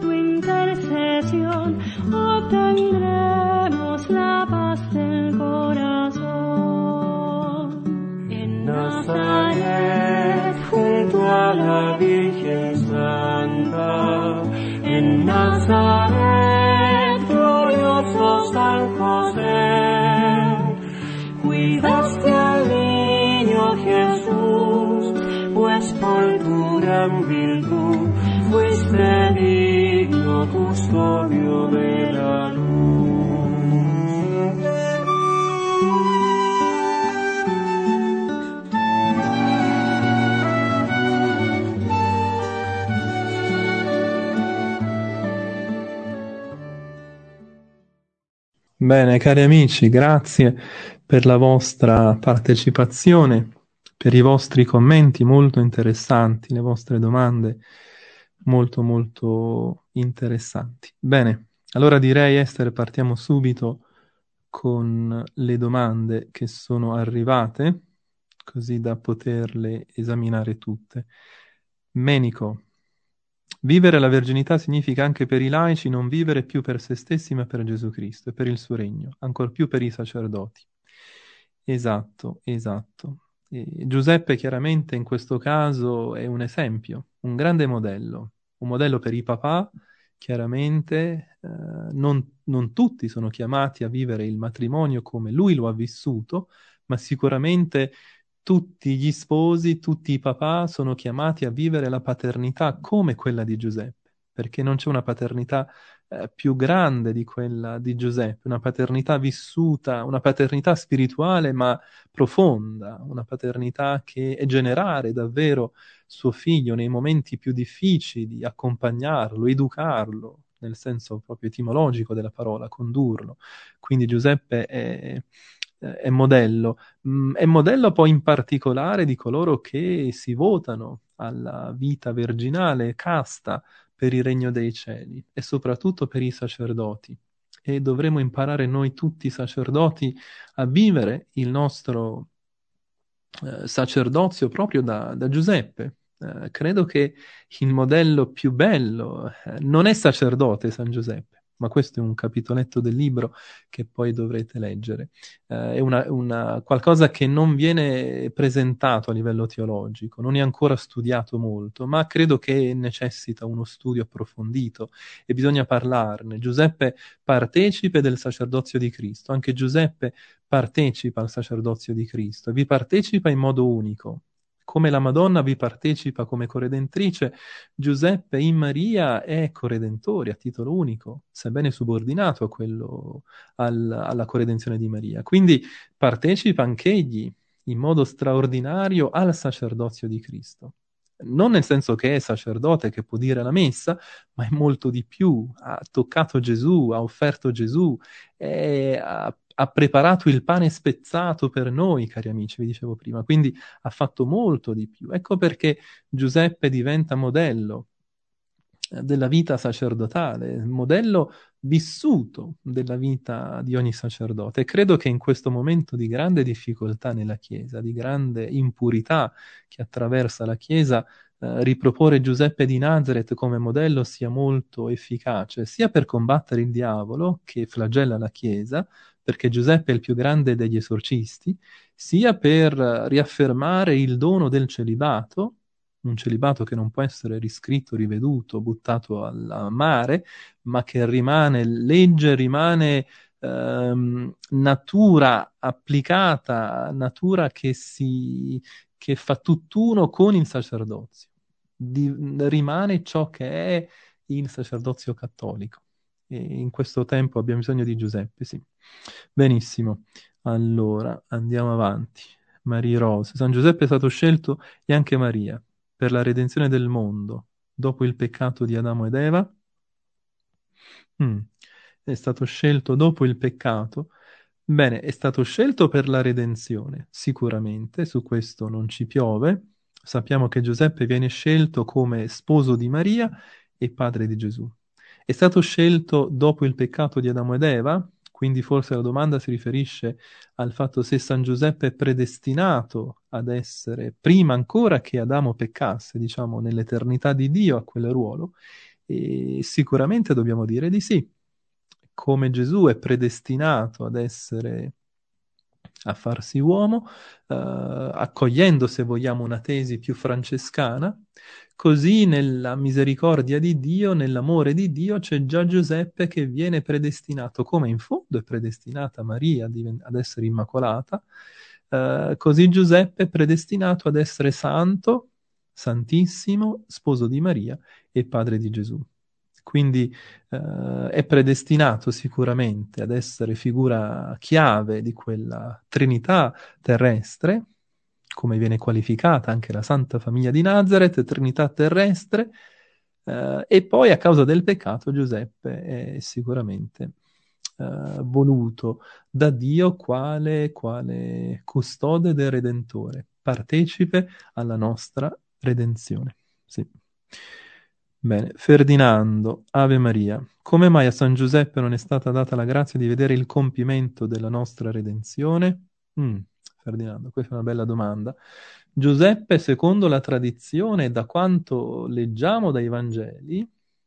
custodio della luz. Bene, cari amici, grazie per la vostra partecipazione, per i vostri commenti molto interessanti, le vostre domande molto molto interessanti. Bene, allora direi, Esther, partiamo subito con le domande che sono arrivate, così da poterle esaminare tutte. Menico. Vivere la verginità significa anche per i laici non vivere più per se stessi ma per Gesù Cristo e per il suo regno, ancor più per i sacerdoti. Esatto, esatto. E Giuseppe chiaramente in questo caso è un esempio, un grande modello, un modello per i papà, chiaramente eh, non, non tutti sono chiamati a vivere il matrimonio come lui lo ha vissuto, ma sicuramente tutti gli sposi, tutti i papà sono chiamati a vivere la paternità come quella di Giuseppe, perché non c'è una paternità eh, più grande di quella di Giuseppe, una paternità vissuta, una paternità spirituale ma profonda, una paternità che è generare davvero suo figlio nei momenti più difficili, accompagnarlo, educarlo, nel senso proprio etimologico della parola, condurlo. Quindi Giuseppe è... è modello, mm, è modello poi in particolare di coloro che si votano alla vita virginale, casta per il regno dei cieli e soprattutto per i sacerdoti. E dovremo imparare noi tutti sacerdoti a vivere il nostro eh, sacerdozio proprio da, da Giuseppe. Eh, credo che il modello più bello eh, non è sacerdote San Giuseppe, ma questo è un capitoletto del libro che poi dovrete leggere. Eh, è una, una, qualcosa che non viene presentato a livello teologico, non è ancora studiato molto, ma credo che necessita uno studio approfondito e bisogna parlarne. Giuseppe partecipe del sacerdozio di Cristo, anche Giuseppe partecipa al sacerdozio di Cristo, vi partecipa in modo unico. Come la Madonna vi partecipa come corredentrice, Giuseppe in Maria è corredentore a titolo unico, sebbene subordinato a quello, al, alla corredenzione di Maria. Quindi partecipa anch'egli in modo straordinario al sacerdozio di Cristo. Non nel senso che è sacerdote che può dire la messa, ma è molto di più. Ha toccato Gesù, ha offerto Gesù, è, ha ha preparato il pane spezzato per noi, cari amici, vi dicevo prima, quindi ha fatto molto di più. Ecco perché Giuseppe diventa modello della vita sacerdotale, modello vissuto della vita di ogni sacerdote. E credo che in questo momento di grande difficoltà nella Chiesa, di grande impurità che attraversa la Chiesa, eh, riproporre Giuseppe di Nazaret come modello sia molto efficace, sia per combattere il diavolo che flagella la Chiesa, perché Giuseppe è il più grande degli esorcisti, sia per riaffermare il dono del celibato, un celibato che non può essere riscritto, riveduto, buttato al mare, ma che rimane legge, rimane ehm, natura applicata, natura che, si, che fa tutt'uno con il sacerdozio. Di, rimane ciò che è il sacerdozio cattolico. E in questo tempo abbiamo bisogno di Giuseppe, sì. Benissimo, allora andiamo avanti. Maria Rose. San Giuseppe è stato scelto e anche Maria per la redenzione del mondo dopo il peccato di Adamo ed Eva. Mm. È stato scelto dopo il peccato. Bene, è stato scelto per la redenzione, sicuramente, su questo non ci piove. Sappiamo che Giuseppe viene scelto come sposo di Maria e padre di Gesù. È stato scelto dopo il peccato di Adamo ed Eva, quindi forse la domanda si riferisce al fatto se San Giuseppe è predestinato ad essere, prima ancora che Adamo peccasse, diciamo, nell'eternità di Dio a quel ruolo, e sicuramente dobbiamo dire di sì. Come Gesù è predestinato ad essere, a farsi uomo, eh, accogliendo, se vogliamo, una tesi più francescana, così nella misericordia di Dio, nell'amore di Dio, c'è già Giuseppe che viene predestinato, come in fondo è predestinata Maria ad essere immacolata, eh, così Giuseppe è predestinato ad essere santo, santissimo, sposo di Maria e padre di Gesù. Quindi eh, è predestinato sicuramente ad essere figura chiave di quella Trinità terrestre, come viene qualificata anche la Santa Famiglia di Nazareth, Trinità terrestre, eh, e poi a causa del peccato Giuseppe è sicuramente eh, voluto da Dio quale, quale custode del Redentore, partecipe alla nostra redenzione. Sì. Bene, Ferdinando, Ave Maria. Come mai a San Giuseppe non è stata data la grazia di vedere il compimento della nostra redenzione? Mm, Ferdinando, questa è una bella domanda. Giuseppe, secondo la tradizione, da quanto leggiamo dai Vangeli,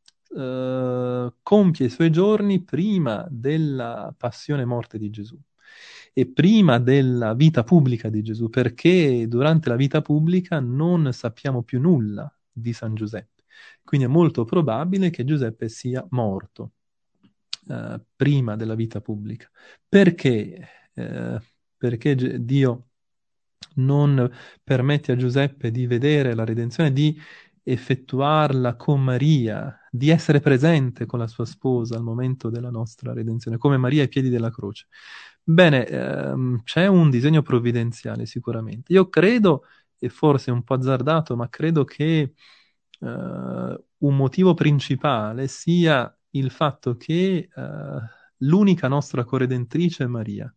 eh, compie i suoi giorni prima della passione e morte di Gesù e prima della vita pubblica di Gesù, perché durante la vita pubblica non sappiamo più nulla di San Giuseppe. Quindi è molto probabile che Giuseppe sia morto eh, prima della vita pubblica. Perché? Eh, perché Ge- Dio non permette a Giuseppe di vedere la redenzione, di effettuarla con Maria, di essere presente con la sua sposa al momento della nostra redenzione, come Maria ai piedi della croce. Bene, ehm, c'è un disegno provvidenziale sicuramente. Io credo, e forse è un po' azzardato, ma credo che Uh, un motivo principale sia il fatto che uh, l'unica nostra corredentrice è Maria.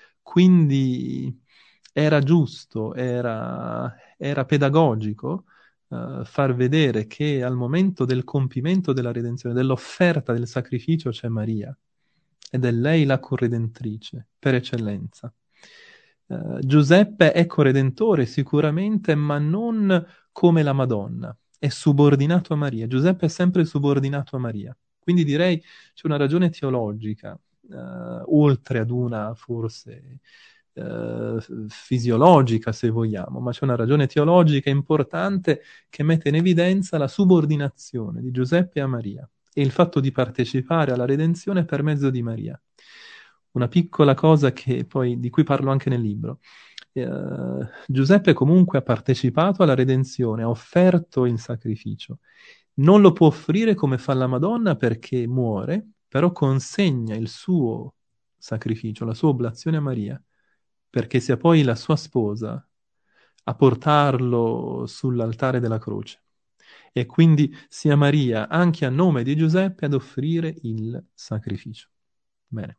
Quindi era giusto, era, era pedagogico uh, far vedere che al momento del compimento della redenzione, dell'offerta del sacrificio, c'è Maria ed è lei la corredentrice per eccellenza. Uh, Giuseppe è corredentore sicuramente, ma non come la Madonna. È subordinato a Maria. Giuseppe è sempre subordinato a Maria. Quindi direi c'è una ragione teologica, eh, oltre ad una forse eh, fisiologica, se vogliamo, ma c'è una ragione teologica importante che mette in evidenza la subordinazione di Giuseppe a Maria e il fatto di partecipare alla redenzione per mezzo di Maria. Una piccola cosa che poi, di cui parlo anche nel libro. Uh, Giuseppe comunque ha partecipato alla redenzione, ha offerto il sacrificio. Non lo può offrire come fa la Madonna perché muore, però consegna il suo sacrificio, la sua oblazione a Maria, perché sia poi la sua sposa a portarlo sull'altare della croce. E quindi sia Maria, anche a nome di Giuseppe, ad offrire il sacrificio. Bene.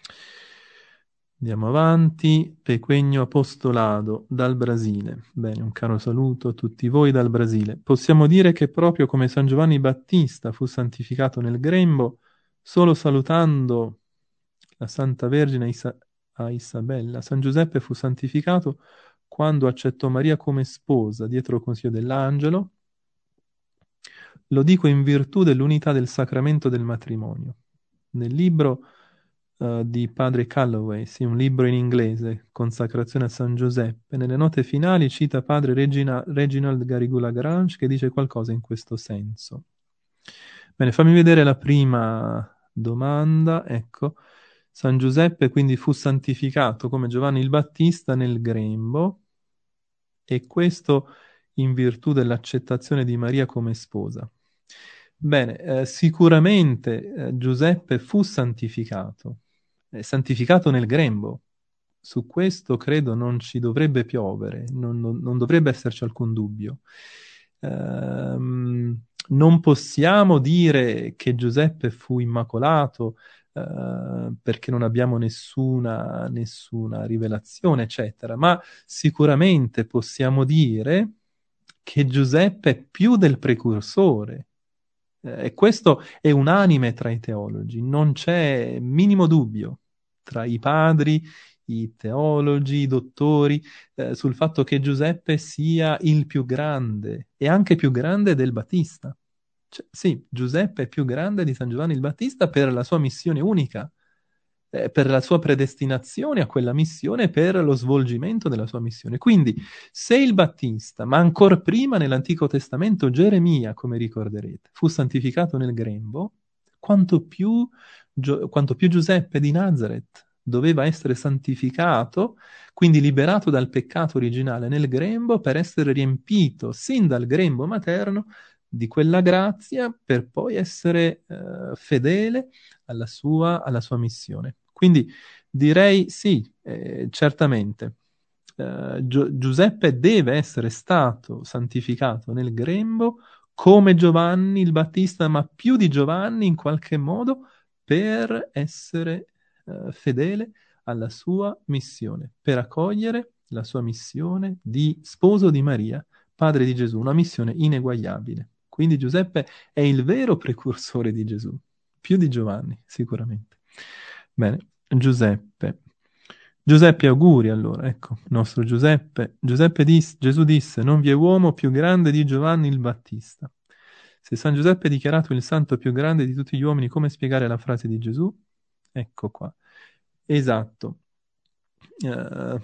Andiamo avanti, Pequegno Apostolado dal Brasile. Bene, un caro saluto a tutti voi dal Brasile. Possiamo dire che proprio come San Giovanni Battista fu santificato nel grembo, solo salutando la Santa Vergine Isa- a Isabella, San Giuseppe fu santificato quando accettò Maria come sposa dietro il consiglio dell'angelo. Lo dico in virtù dell'unità del sacramento del matrimonio. Nel libro Uh, di padre Calloway, sì, un libro in inglese, Consacrazione a San Giuseppe. Nelle note finali cita padre Regina, Reginald Garrigou-Lagrange che dice qualcosa in questo senso. Bene, fammi vedere la prima domanda. Ecco, San Giuseppe quindi fu santificato come Giovanni il Battista nel grembo e questo in virtù dell'accettazione di Maria come sposa. Bene, eh, sicuramente eh, Giuseppe fu santificato. È santificato nel grembo. Su questo credo non ci dovrebbe piovere, non, non, non dovrebbe esserci alcun dubbio. Ehm, non possiamo dire che Giuseppe fu immacolato eh, perché non abbiamo nessuna, nessuna rivelazione, eccetera, ma sicuramente possiamo dire che Giuseppe è più del precursore. E questo è unanime tra i teologi, non c'è minimo dubbio tra i padri, i teologi, i dottori, eh, sul fatto che Giuseppe sia il più grande e anche più grande del Battista. Cioè, sì, Giuseppe è più grande di San Giovanni il Battista per la sua missione unica, eh, per la sua predestinazione a quella missione, per lo svolgimento della sua missione. Quindi, se il Battista, ma ancora prima nell'Antico Testamento Geremia, come ricorderete, fu santificato nel grembo, quanto più, Gio- quanto più Giuseppe di Nazareth doveva essere santificato, quindi liberato dal peccato originale nel grembo, per essere riempito sin dal grembo materno di quella grazia per poi essere eh, fedele alla sua, alla sua missione. Quindi direi sì, eh, certamente. Eh, Gio- Giuseppe deve essere stato santificato nel grembo come Giovanni il Battista, ma più di Giovanni in qualche modo per essere eh, fedele alla sua missione, per accogliere la sua missione di sposo di Maria, padre di Gesù, una missione ineguagliabile. Quindi Giuseppe è il vero precursore di Gesù, più di Giovanni, sicuramente. Bene, Giuseppe. Giuseppe, auguri allora, ecco, il nostro Giuseppe. Giuseppe disse, Gesù disse, non vi è uomo più grande di Giovanni il Battista. Se San Giuseppe è dichiarato il santo più grande di tutti gli uomini, come spiegare la frase di Gesù? Ecco qua. Esatto. Eh,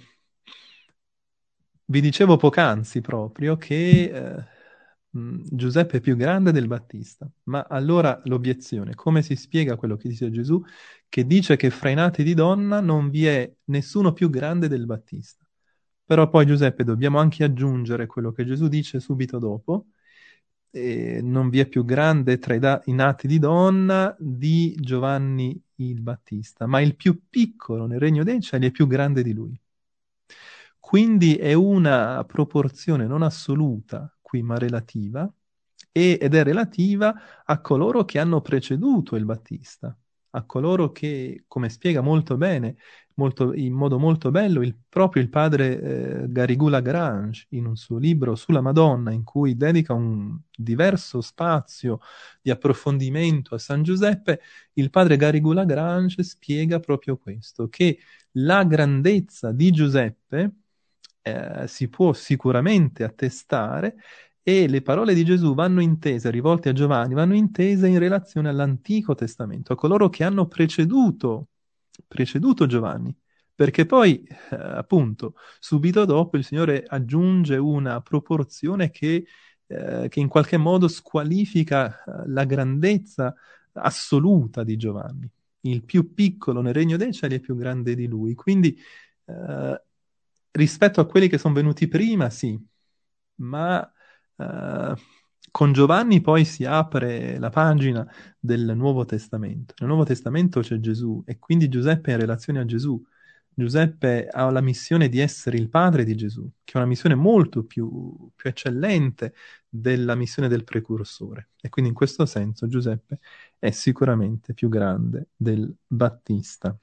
vi dicevo poc'anzi proprio che eh, mh, Giuseppe è più grande del Battista. Ma allora l'obiezione, come si spiega quello che dice Gesù, che dice che fra i nati di donna non vi è nessuno più grande del Battista? Però poi Giuseppe dobbiamo anche aggiungere quello che Gesù dice subito dopo, eh, non vi è più grande tra i, da- i nati di donna di Giovanni il Battista, ma il più piccolo nel regno dei cieli è più grande di lui. Quindi è una proporzione non assoluta qui, ma relativa, e- ed è relativa a coloro che hanno preceduto il Battista, a coloro che, come spiega molto bene, molto- in modo molto bello, il- proprio il padre eh, Garrigou Lagrange, in un suo libro sulla Madonna, in cui dedica un diverso spazio di approfondimento a San Giuseppe, il padre Garrigou Lagrange spiega proprio questo, che la grandezza di Giuseppe eh, si può sicuramente attestare e le parole di Gesù vanno intese, rivolte a Giovanni, vanno intese in relazione all'Antico Testamento, a coloro che hanno preceduto, preceduto Giovanni. Perché poi, eh, appunto, subito dopo il Signore aggiunge una proporzione che, eh, che in qualche modo squalifica eh, la grandezza assoluta di Giovanni. Il più piccolo nel regno dei cieli è più grande di lui. Quindi, eh, rispetto a quelli che sono venuti prima, sì, ma eh, con Giovanni poi si apre la pagina del Nuovo Testamento. Nel Nuovo Testamento c'è Gesù e quindi Giuseppe è in relazione a Gesù. Giuseppe ha la missione di essere il padre di Gesù, che è una missione molto più, più eccellente della missione del precursore. E quindi in questo senso Giuseppe è sicuramente più grande del Battista.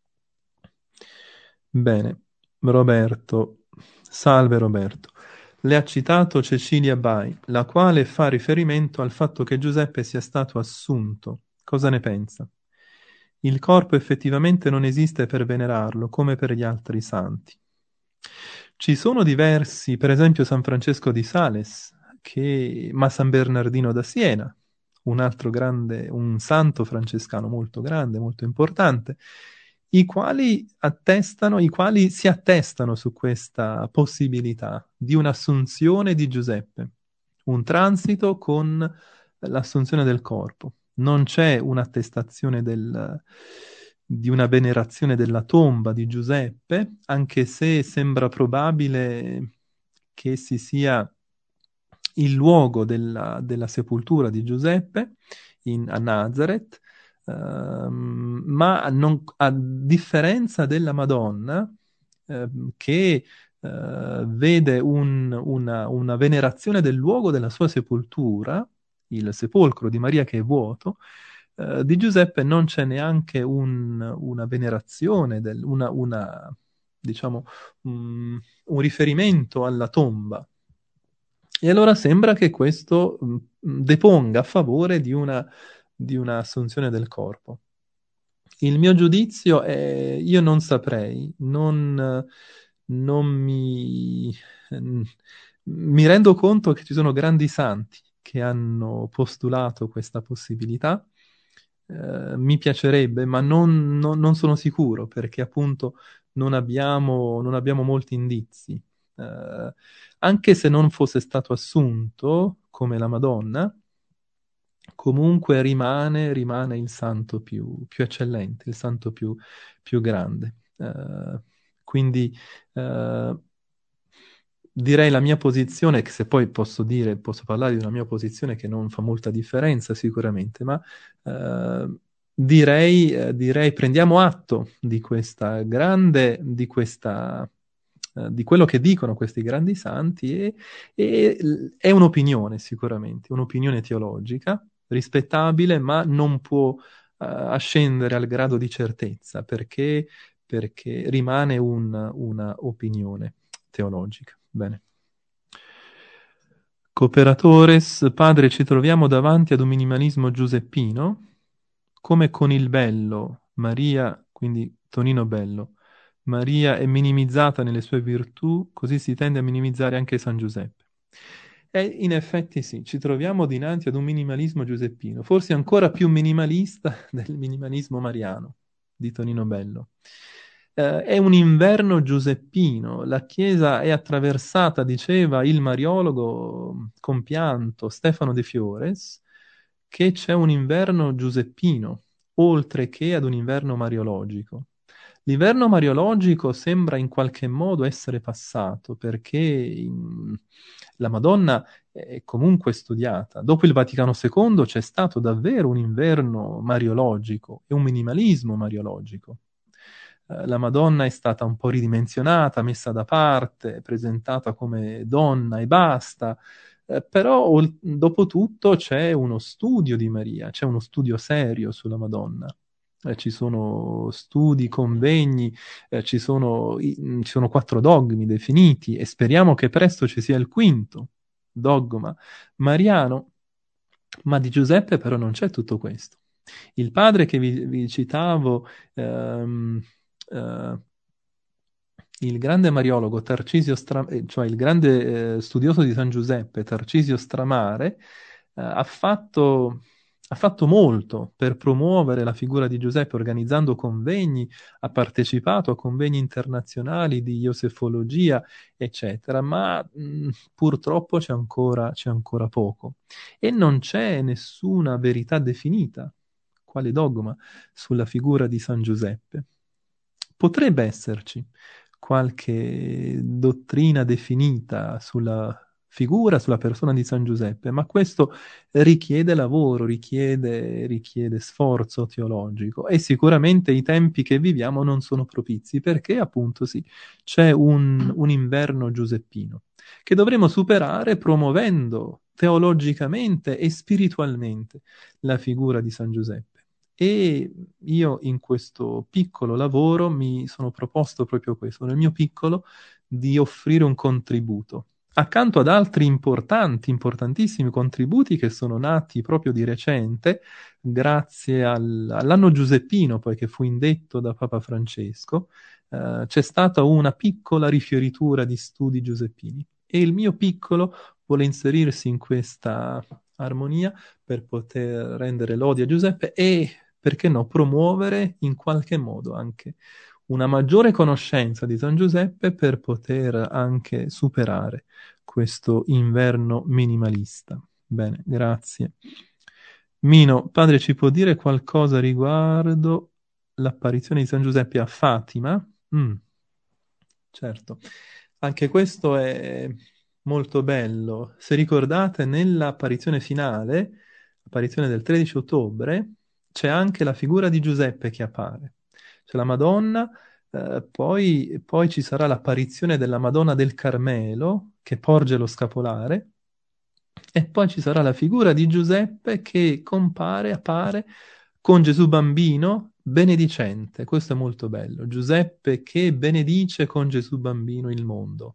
Bene, Roberto. Salve Roberto. Le ha citato Cecilia Bai, la quale fa riferimento al fatto che Giuseppe sia stato assunto. Cosa ne pensa? Il corpo effettivamente non esiste per venerarlo, come per gli altri santi. Ci sono diversi, per esempio San Francesco di Sales, che, ma San Bernardino da Siena, un altro grande, un santo francescano molto grande, molto importante, i quali attestano, i quali si attestano su questa possibilità di un'assunzione di Giuseppe, un transito con l'assunzione del corpo. Non c'è un'attestazione del, di una venerazione della tomba di Giuseppe, anche se sembra probabile che si sia il luogo della, della sepoltura di Giuseppe in, a Nazareth, ehm, ma non- a differenza della Madonna, ehm, che eh, vede un- una, una venerazione del luogo della sua sepoltura, il sepolcro di Maria che è vuoto, eh, di Giuseppe non c'è neanche un- una venerazione, del- una, una, diciamo, un, un riferimento alla tomba. E allora sembra che questo mh, deponga a favore di una, di una assunzione del corpo. Il mio giudizio è, io non saprei, non, non mi, mi rendo conto che ci sono grandi santi che hanno postulato questa possibilità. Eh, mi piacerebbe, ma non, non- non sono sicuro perché appunto non abbiamo, non abbiamo molti indizi. Eh, anche se non fosse stato assunto come la Madonna, comunque rimane, rimane il santo più, più eccellente, il santo più, più grande. Eh, quindi eh, direi la mia posizione, che se poi posso dire, posso parlare di una mia posizione che non fa molta differenza sicuramente, ma eh, direi, eh, direi prendiamo atto di questa grande, di questa, eh, di quello che dicono questi grandi santi e, e l- è un'opinione sicuramente, un'opinione teologica, rispettabile, ma non può eh, ascendere al grado di certezza perché, perché rimane un- una opinione teologica. Bene. Cooperatores, padre, ci troviamo davanti ad un minimalismo giuseppino, come con il Bello, Maria, quindi Tonino Bello, Maria è minimizzata nelle sue virtù, così si tende a minimizzare anche San Giuseppe. E in effetti sì, ci troviamo dinanzi ad un minimalismo giuseppino, forse ancora più minimalista del minimalismo mariano di Tonino Bello. Eh, è un inverno giuseppino, la Chiesa è attraversata, diceva il mariologo compianto Stefano De Fiores, che c'è un inverno giuseppino, oltre che ad un inverno mariologico. L'inverno mariologico sembra in qualche modo essere passato perché in- la Madonna è comunque studiata. Dopo il Vaticano secondo c'è stato davvero un inverno mariologico e un minimalismo mariologico. Eh, La Madonna è stata un po' ridimensionata, messa da parte, presentata come donna e basta, eh, però ol- dopo tutto c'è uno studio di Maria, c'è uno studio serio sulla Madonna. Eh, ci sono studi, convegni, eh, ci sono, i- mh, ci sono quattro dogmi definiti e speriamo che presto ci sia il quinto dogma mariano, ma di Giuseppe però non c'è tutto questo. Il padre che vi, vi citavo, ehm, eh, il grande mariologo Tarcisio Stra- eh, cioè il grande eh, studioso di San Giuseppe, Tarcisio Stramare, eh, ha fatto, ha fatto molto per promuovere la figura di Giuseppe, organizzando convegni, ha partecipato a convegni internazionali di iosefologia, eccetera, ma mh, purtroppo c'è ancora, c'è ancora poco. E non c'è nessuna verità definita, quale dogma, sulla figura di San Giuseppe. Potrebbe esserci qualche dottrina definita sulla figura, sulla persona di San Giuseppe, ma questo richiede lavoro, richiede, richiede sforzo teologico e sicuramente i tempi che viviamo non sono propizi perché appunto sì, c'è un, un inverno giuseppino che dovremo superare promuovendo teologicamente e spiritualmente la figura di San Giuseppe. E io in questo piccolo lavoro mi sono proposto proprio questo, nel mio piccolo, di offrire un contributo. Accanto ad altri importanti, importantissimi contributi che sono nati proprio di recente, grazie al- all'anno giuseppino, poi che fu indetto da Papa Francesco, eh, c'è stata una piccola rifioritura di studi giuseppini. E il mio piccolo vuole inserirsi in questa armonia per poter rendere lodi a Giuseppe e perché no, promuovere in qualche modo anche una maggiore conoscenza di San Giuseppe per poter anche superare questo inverno minimalista. Bene, grazie. Mino, padre, ci può dire qualcosa riguardo l'apparizione di San Giuseppe a Fatima? Mm, certo, anche questo è molto bello. Se ricordate, nell'apparizione finale, l'apparizione del tredici ottobre, c'è anche la figura di Giuseppe che appare. C'è la Madonna, eh, poi, poi ci sarà l'apparizione della Madonna del Carmelo che porge lo scapolare e poi ci sarà la figura di Giuseppe che compare, appare con Gesù bambino benedicente. Questo è molto bello. Giuseppe che benedice con Gesù bambino il mondo.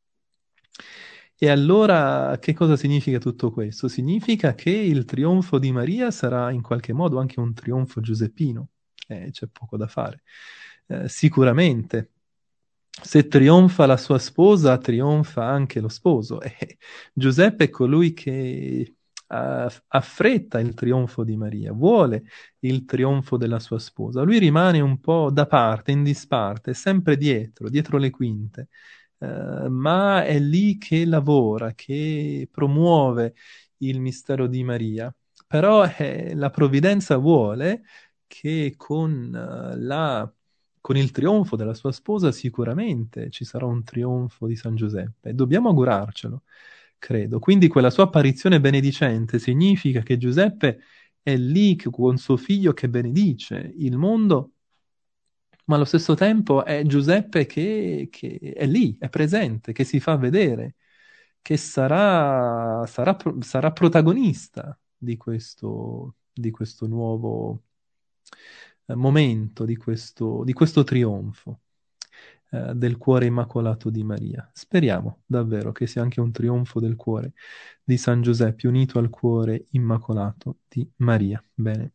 E allora che cosa significa tutto questo? Significa che il trionfo di Maria sarà in qualche modo anche un trionfo giuseppino. Eh, c'è poco da fare. Eh, sicuramente. Se trionfa la sua sposa, trionfa anche lo sposo. E Giuseppe è colui che uh, affretta il trionfo di Maria, vuole il trionfo della sua sposa. Lui rimane un po' da parte, in disparte, sempre dietro, dietro le quinte, uh, ma è lì che lavora, che promuove il mistero di Maria. Però eh, la provvidenza vuole che con uh, la con il trionfo della sua sposa sicuramente ci sarà un trionfo di San Giuseppe. Dobbiamo augurarcelo, credo. Quindi quella sua apparizione benedicente significa che Giuseppe è lì con suo figlio che benedice il mondo, ma allo stesso tempo è Giuseppe che, che è lì, è presente, che si fa vedere, che sarà, sarà, pro- sarà protagonista di questo, di questo nuovo eh, momento, di questo, di questo trionfo eh, del cuore immacolato di Maria. Speriamo davvero che sia anche un trionfo del cuore di San Giuseppe unito al cuore immacolato di Maria. Bene.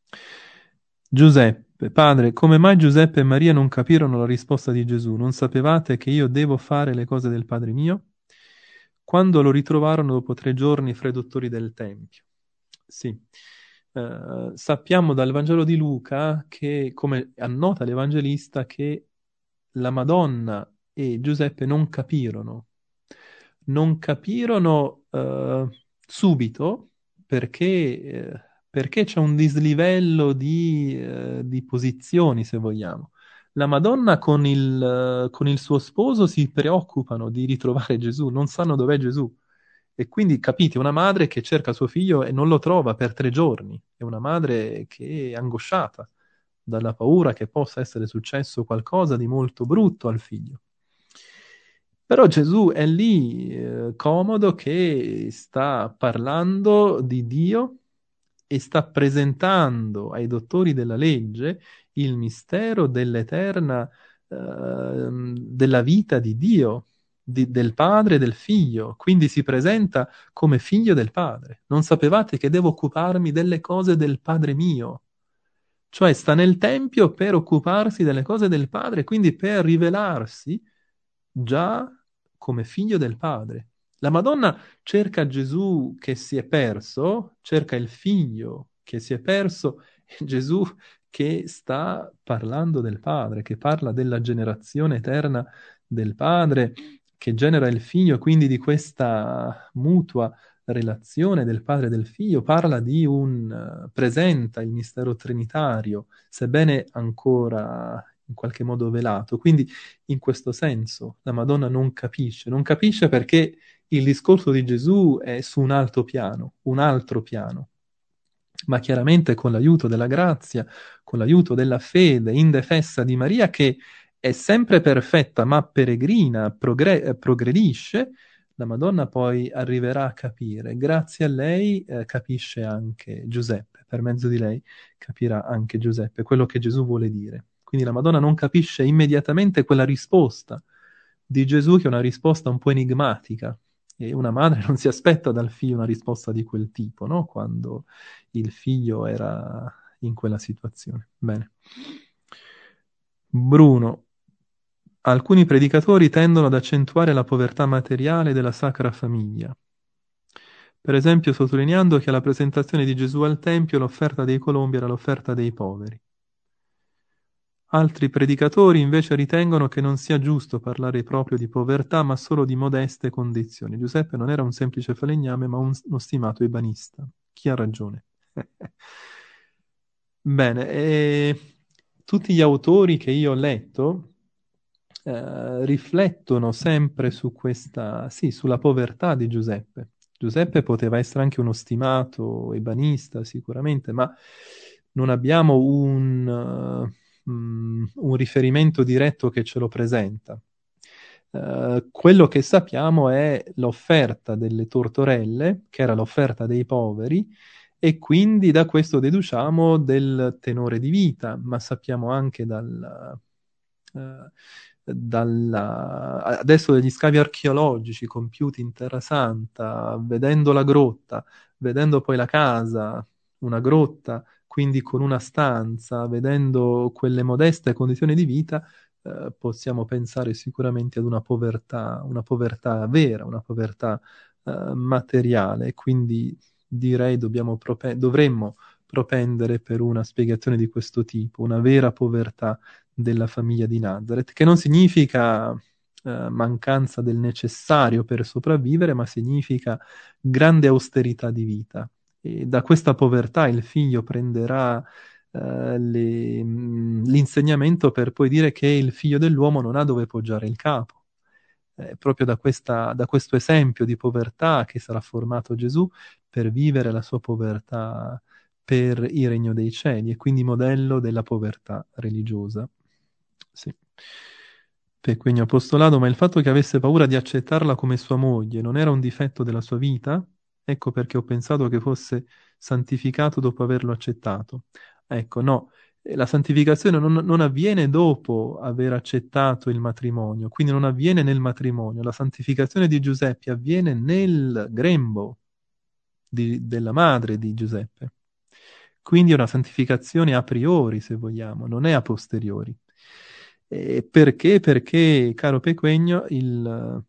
Giuseppe, padre, come mai Giuseppe e Maria non capirono la risposta di Gesù? Non sapevate che io devo fare le cose del Padre mio? Quando lo ritrovarono dopo tre giorni fra i dottori del Tempio. Sì, eh, sappiamo dal Vangelo di Luca che, come annota l'Evangelista, che la Madonna e Giuseppe non capirono. Non capirono eh, subito perché, eh, perché c'è un dislivello di, eh, di posizioni, se vogliamo. La Madonna con il, eh, con il suo sposo si preoccupano di ritrovare Gesù, non sanno dov'è Gesù. E quindi capite, una madre che cerca suo figlio e non lo trova per tre giorni. È una madre che è angosciata dalla paura che possa essere successo qualcosa di molto brutto al figlio. Però Gesù è lì, eh, comodo, che sta parlando di Dio e sta presentando ai dottori della legge il mistero dell'eterna, ehm, della vita di Dio, di- del Padre e del Figlio. Quindi si presenta come figlio del Padre. Non sapevate che devo occuparmi delle cose del Padre mio? Cioè sta nel Tempio per occuparsi delle cose del Padre, quindi per rivelarsi già come figlio del Padre. La Madonna cerca Gesù che si è perso, cerca il figlio che si è perso, e Gesù che sta parlando del Padre, che parla della generazione eterna del Padre, che genera il figlio, quindi di questa mutua relazione del padre e del figlio, parla di un, eh, presenta il mistero trinitario, sebbene ancora in qualche modo velato. Quindi in questo senso la Madonna non capisce, non capisce perché il discorso di Gesù è su un alto piano, un altro piano. Ma chiaramente con l'aiuto della grazia, con l'aiuto della fede indefessa di Maria, che è sempre perfetta ma peregrina, progre- progredisce, la Madonna poi arriverà a capire. Grazie a lei eh, capisce anche Giuseppe, per mezzo di lei capirà anche Giuseppe quello che Gesù vuole dire. Quindi la Madonna non capisce immediatamente quella risposta di Gesù, che è una risposta un po' enigmatica. E una madre non si aspetta dal figlio una risposta di quel tipo, no? Quando il figlio era in quella situazione. Bene. Bruno. Alcuni predicatori tendono ad accentuare la povertà materiale della Sacra Famiglia, per esempio sottolineando che alla presentazione di Gesù al Tempio l'offerta dei colombi era l'offerta dei poveri. Altri predicatori invece ritengono che non sia giusto parlare proprio di povertà, ma solo di modeste condizioni. Giuseppe non era un semplice falegname, ma un, uno stimato ebanista. Chi ha ragione? Bene, e tutti gli autori che io ho letto eh, riflettono sempre su questa, sì, sulla povertà di Giuseppe. Giuseppe poteva essere anche uno stimato ebanista, sicuramente, ma non abbiamo un, uh, mm, un riferimento diretto che ce lo presenta. Uh, quello che sappiamo è l'offerta delle tortorelle, che era l'offerta dei poveri, e quindi da questo deduciamo del tenore di vita, ma sappiamo anche dal, uh, dalla, adesso degli scavi archeologici compiuti in Terra Santa, vedendo la grotta, vedendo poi la casa, una grotta, quindi con una stanza, vedendo quelle modeste condizioni di vita, eh, possiamo pensare sicuramente ad una povertà, una povertà vera, una povertà eh, materiale. Quindi direi dobbiamo prope- dovremmo propendere per una spiegazione di questo tipo, una vera povertà della famiglia di Nazareth, che non significa eh, mancanza del necessario per sopravvivere, ma significa grande austerità di vita. E da questa povertà il figlio prenderà eh, le- mh, l'insegnamento per poi dire che il figlio dell'uomo non ha dove poggiare il capo. Eh, proprio da questa, da questo esempio di povertà che sarà formato Gesù per vivere la sua povertà per il regno dei cieli, e quindi modello della povertà religiosa. Sì. Pequegno apostolato, ma il fatto che avesse paura di accettarla come sua moglie non era un difetto della sua vita? Ecco perché ho pensato che fosse santificato dopo averlo accettato. Ecco, no, eh, la santificazione non, non avviene dopo aver accettato il matrimonio, quindi non avviene nel matrimonio. La santificazione di Giuseppe avviene nel grembo di- della madre di Giuseppe. Quindi è una santificazione a priori, se vogliamo, non è a posteriori. Eh, perché? Perché, caro Pequegno, il,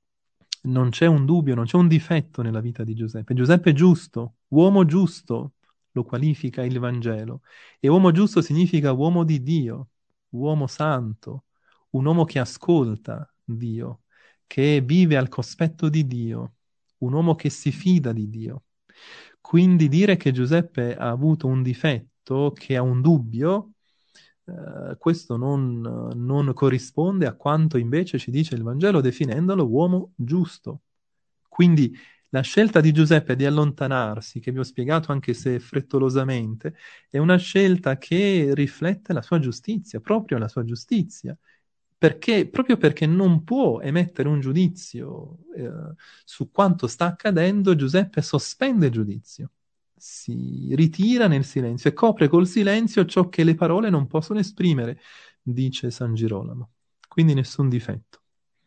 non c'è un dubbio, non c'è un difetto nella vita di Giuseppe. Giuseppe è giusto, uomo giusto, lo qualifica il Vangelo. E uomo giusto significa uomo di Dio, uomo santo, un uomo che ascolta Dio, che vive al cospetto di Dio, un uomo che si fida di Dio. Quindi dire che Giuseppe ha avuto un difetto, che ha un dubbio, eh, questo non, non corrisponde a quanto invece ci dice il Vangelo definendolo uomo giusto. Quindi la scelta di Giuseppe di allontanarsi, che vi ho spiegato anche se frettolosamente, è una scelta che riflette la sua giustizia, proprio la sua giustizia. Perché, proprio perché non può emettere un giudizio eh, su quanto sta accadendo, Giuseppe sospende il giudizio, si ritira nel silenzio e copre col silenzio ciò che le parole non possono esprimere, dice San Girolamo. Quindi nessun difetto.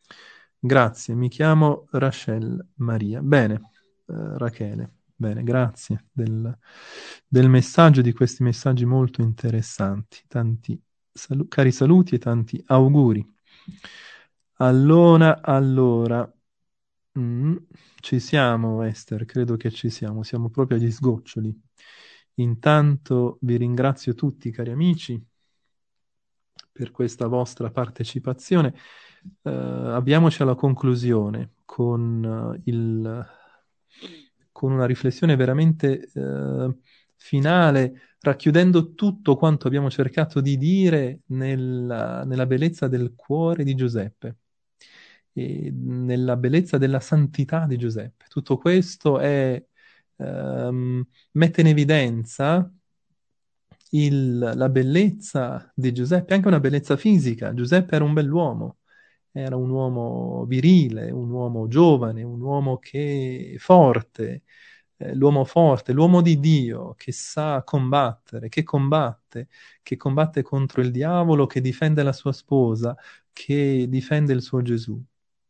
Grazie, mi chiamo Rachel Maria. Bene, eh, Rachele, bene, grazie del, del messaggio, di questi messaggi molto interessanti. Tanti salu- cari saluti e tanti auguri. Allora, allora, mm, ci siamo, Esther, credo che ci siamo, siamo proprio agli sgoccioli. Intanto vi ringrazio tutti, cari amici, per questa vostra partecipazione. Eh, avviamoci alla conclusione con, eh, il, con una riflessione veramente eh, finale, racchiudendo tutto quanto abbiamo cercato di dire nella, nella bellezza del cuore di Giuseppe e nella bellezza della santità di Giuseppe. Tutto questo è, ehm, mette in evidenza il- la bellezza di Giuseppe, anche una bellezza fisica. Giuseppe era un bell'uomo, era un uomo virile, un uomo giovane, un uomo che forte, eh, l'uomo forte, l'uomo di Dio che sa combattere, che combatte, che combatte contro il diavolo, che difende la sua sposa, che difende il suo Gesù.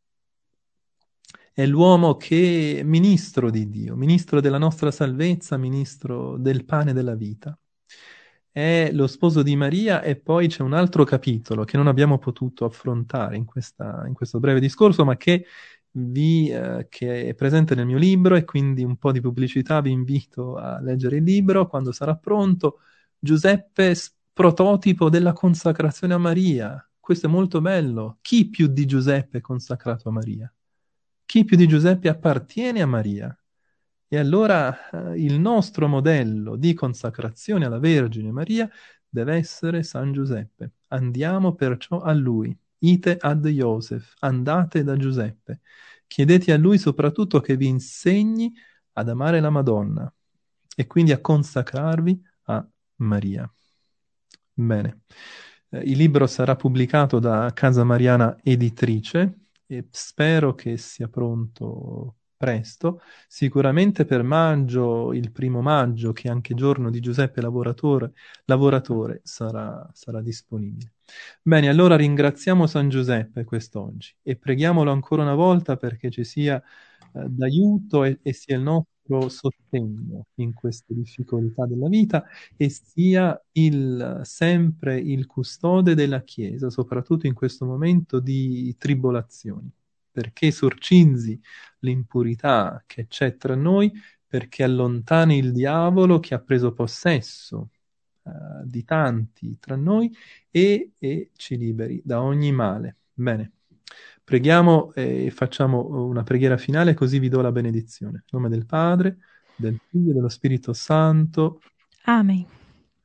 È l'uomo che è ministro di Dio, ministro della nostra salvezza, ministro del pane della vita. È lo sposo di Maria e poi c'è un altro capitolo che non abbiamo potuto affrontare in questa- in questo breve discorso, ma che, vi, eh, che è presente nel mio libro e quindi un po' di pubblicità, vi invito a leggere il libro quando sarà pronto. Giuseppe, s- prototipo della consacrazione a Maria. Questo è molto bello. Chi più di Giuseppe è consacrato a Maria? Chi più di Giuseppe appartiene a Maria? E allora eh, il nostro modello di consacrazione alla Vergine Maria deve essere San Giuseppe. Andiamo perciò a lui. Ite ad Iosef, andate da Giuseppe. Chiedete a lui soprattutto che vi insegni ad amare la Madonna e quindi a consacrarvi a Maria. Bene. Eh, il libro sarà pubblicato da Casa Mariana Editrice e spero che sia pronto presto. Sicuramente per maggio, il primo maggio, che è anche giorno di Giuseppe Lavoratore, lavoratore sarà, sarà disponibile. Bene, allora ringraziamo San Giuseppe quest'oggi e preghiamolo ancora una volta perché ci sia eh, d'aiuto e, e sia il nostro sostegno in queste difficoltà della vita e sia il, sempre il custode della Chiesa, soprattutto in questo momento di tribolazioni, perché sorcinzi l'impurità che c'è tra noi, perché allontani il diavolo che ha preso possesso eh, di tanti tra noi e, e ci liberi da ogni male. Bene, preghiamo e facciamo una preghiera finale, così vi do la benedizione. Nel nome del Padre, del Figlio e dello Spirito Santo. Amen.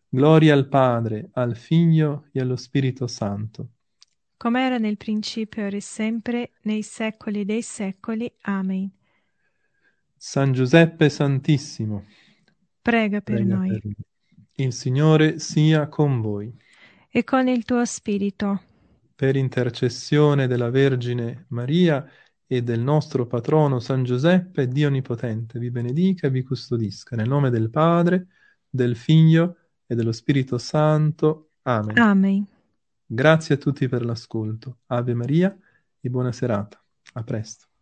Gloria al Padre, al Figlio e allo Spirito Santo. come era nel principio, ora e sempre, nei secoli dei secoli. Amen. San Giuseppe Santissimo, Prega per prega noi. per noi. Il Signore sia con voi. E con il tuo spirito. Per intercessione della Vergine Maria e del nostro patrono San Giuseppe, Dio Onnipotente, vi benedica e vi custodisca. Nel nome del Padre, del Figlio e dello Spirito Santo. Amen. Amen. Grazie a tutti per l'ascolto. Ave Maria e buona serata. A presto.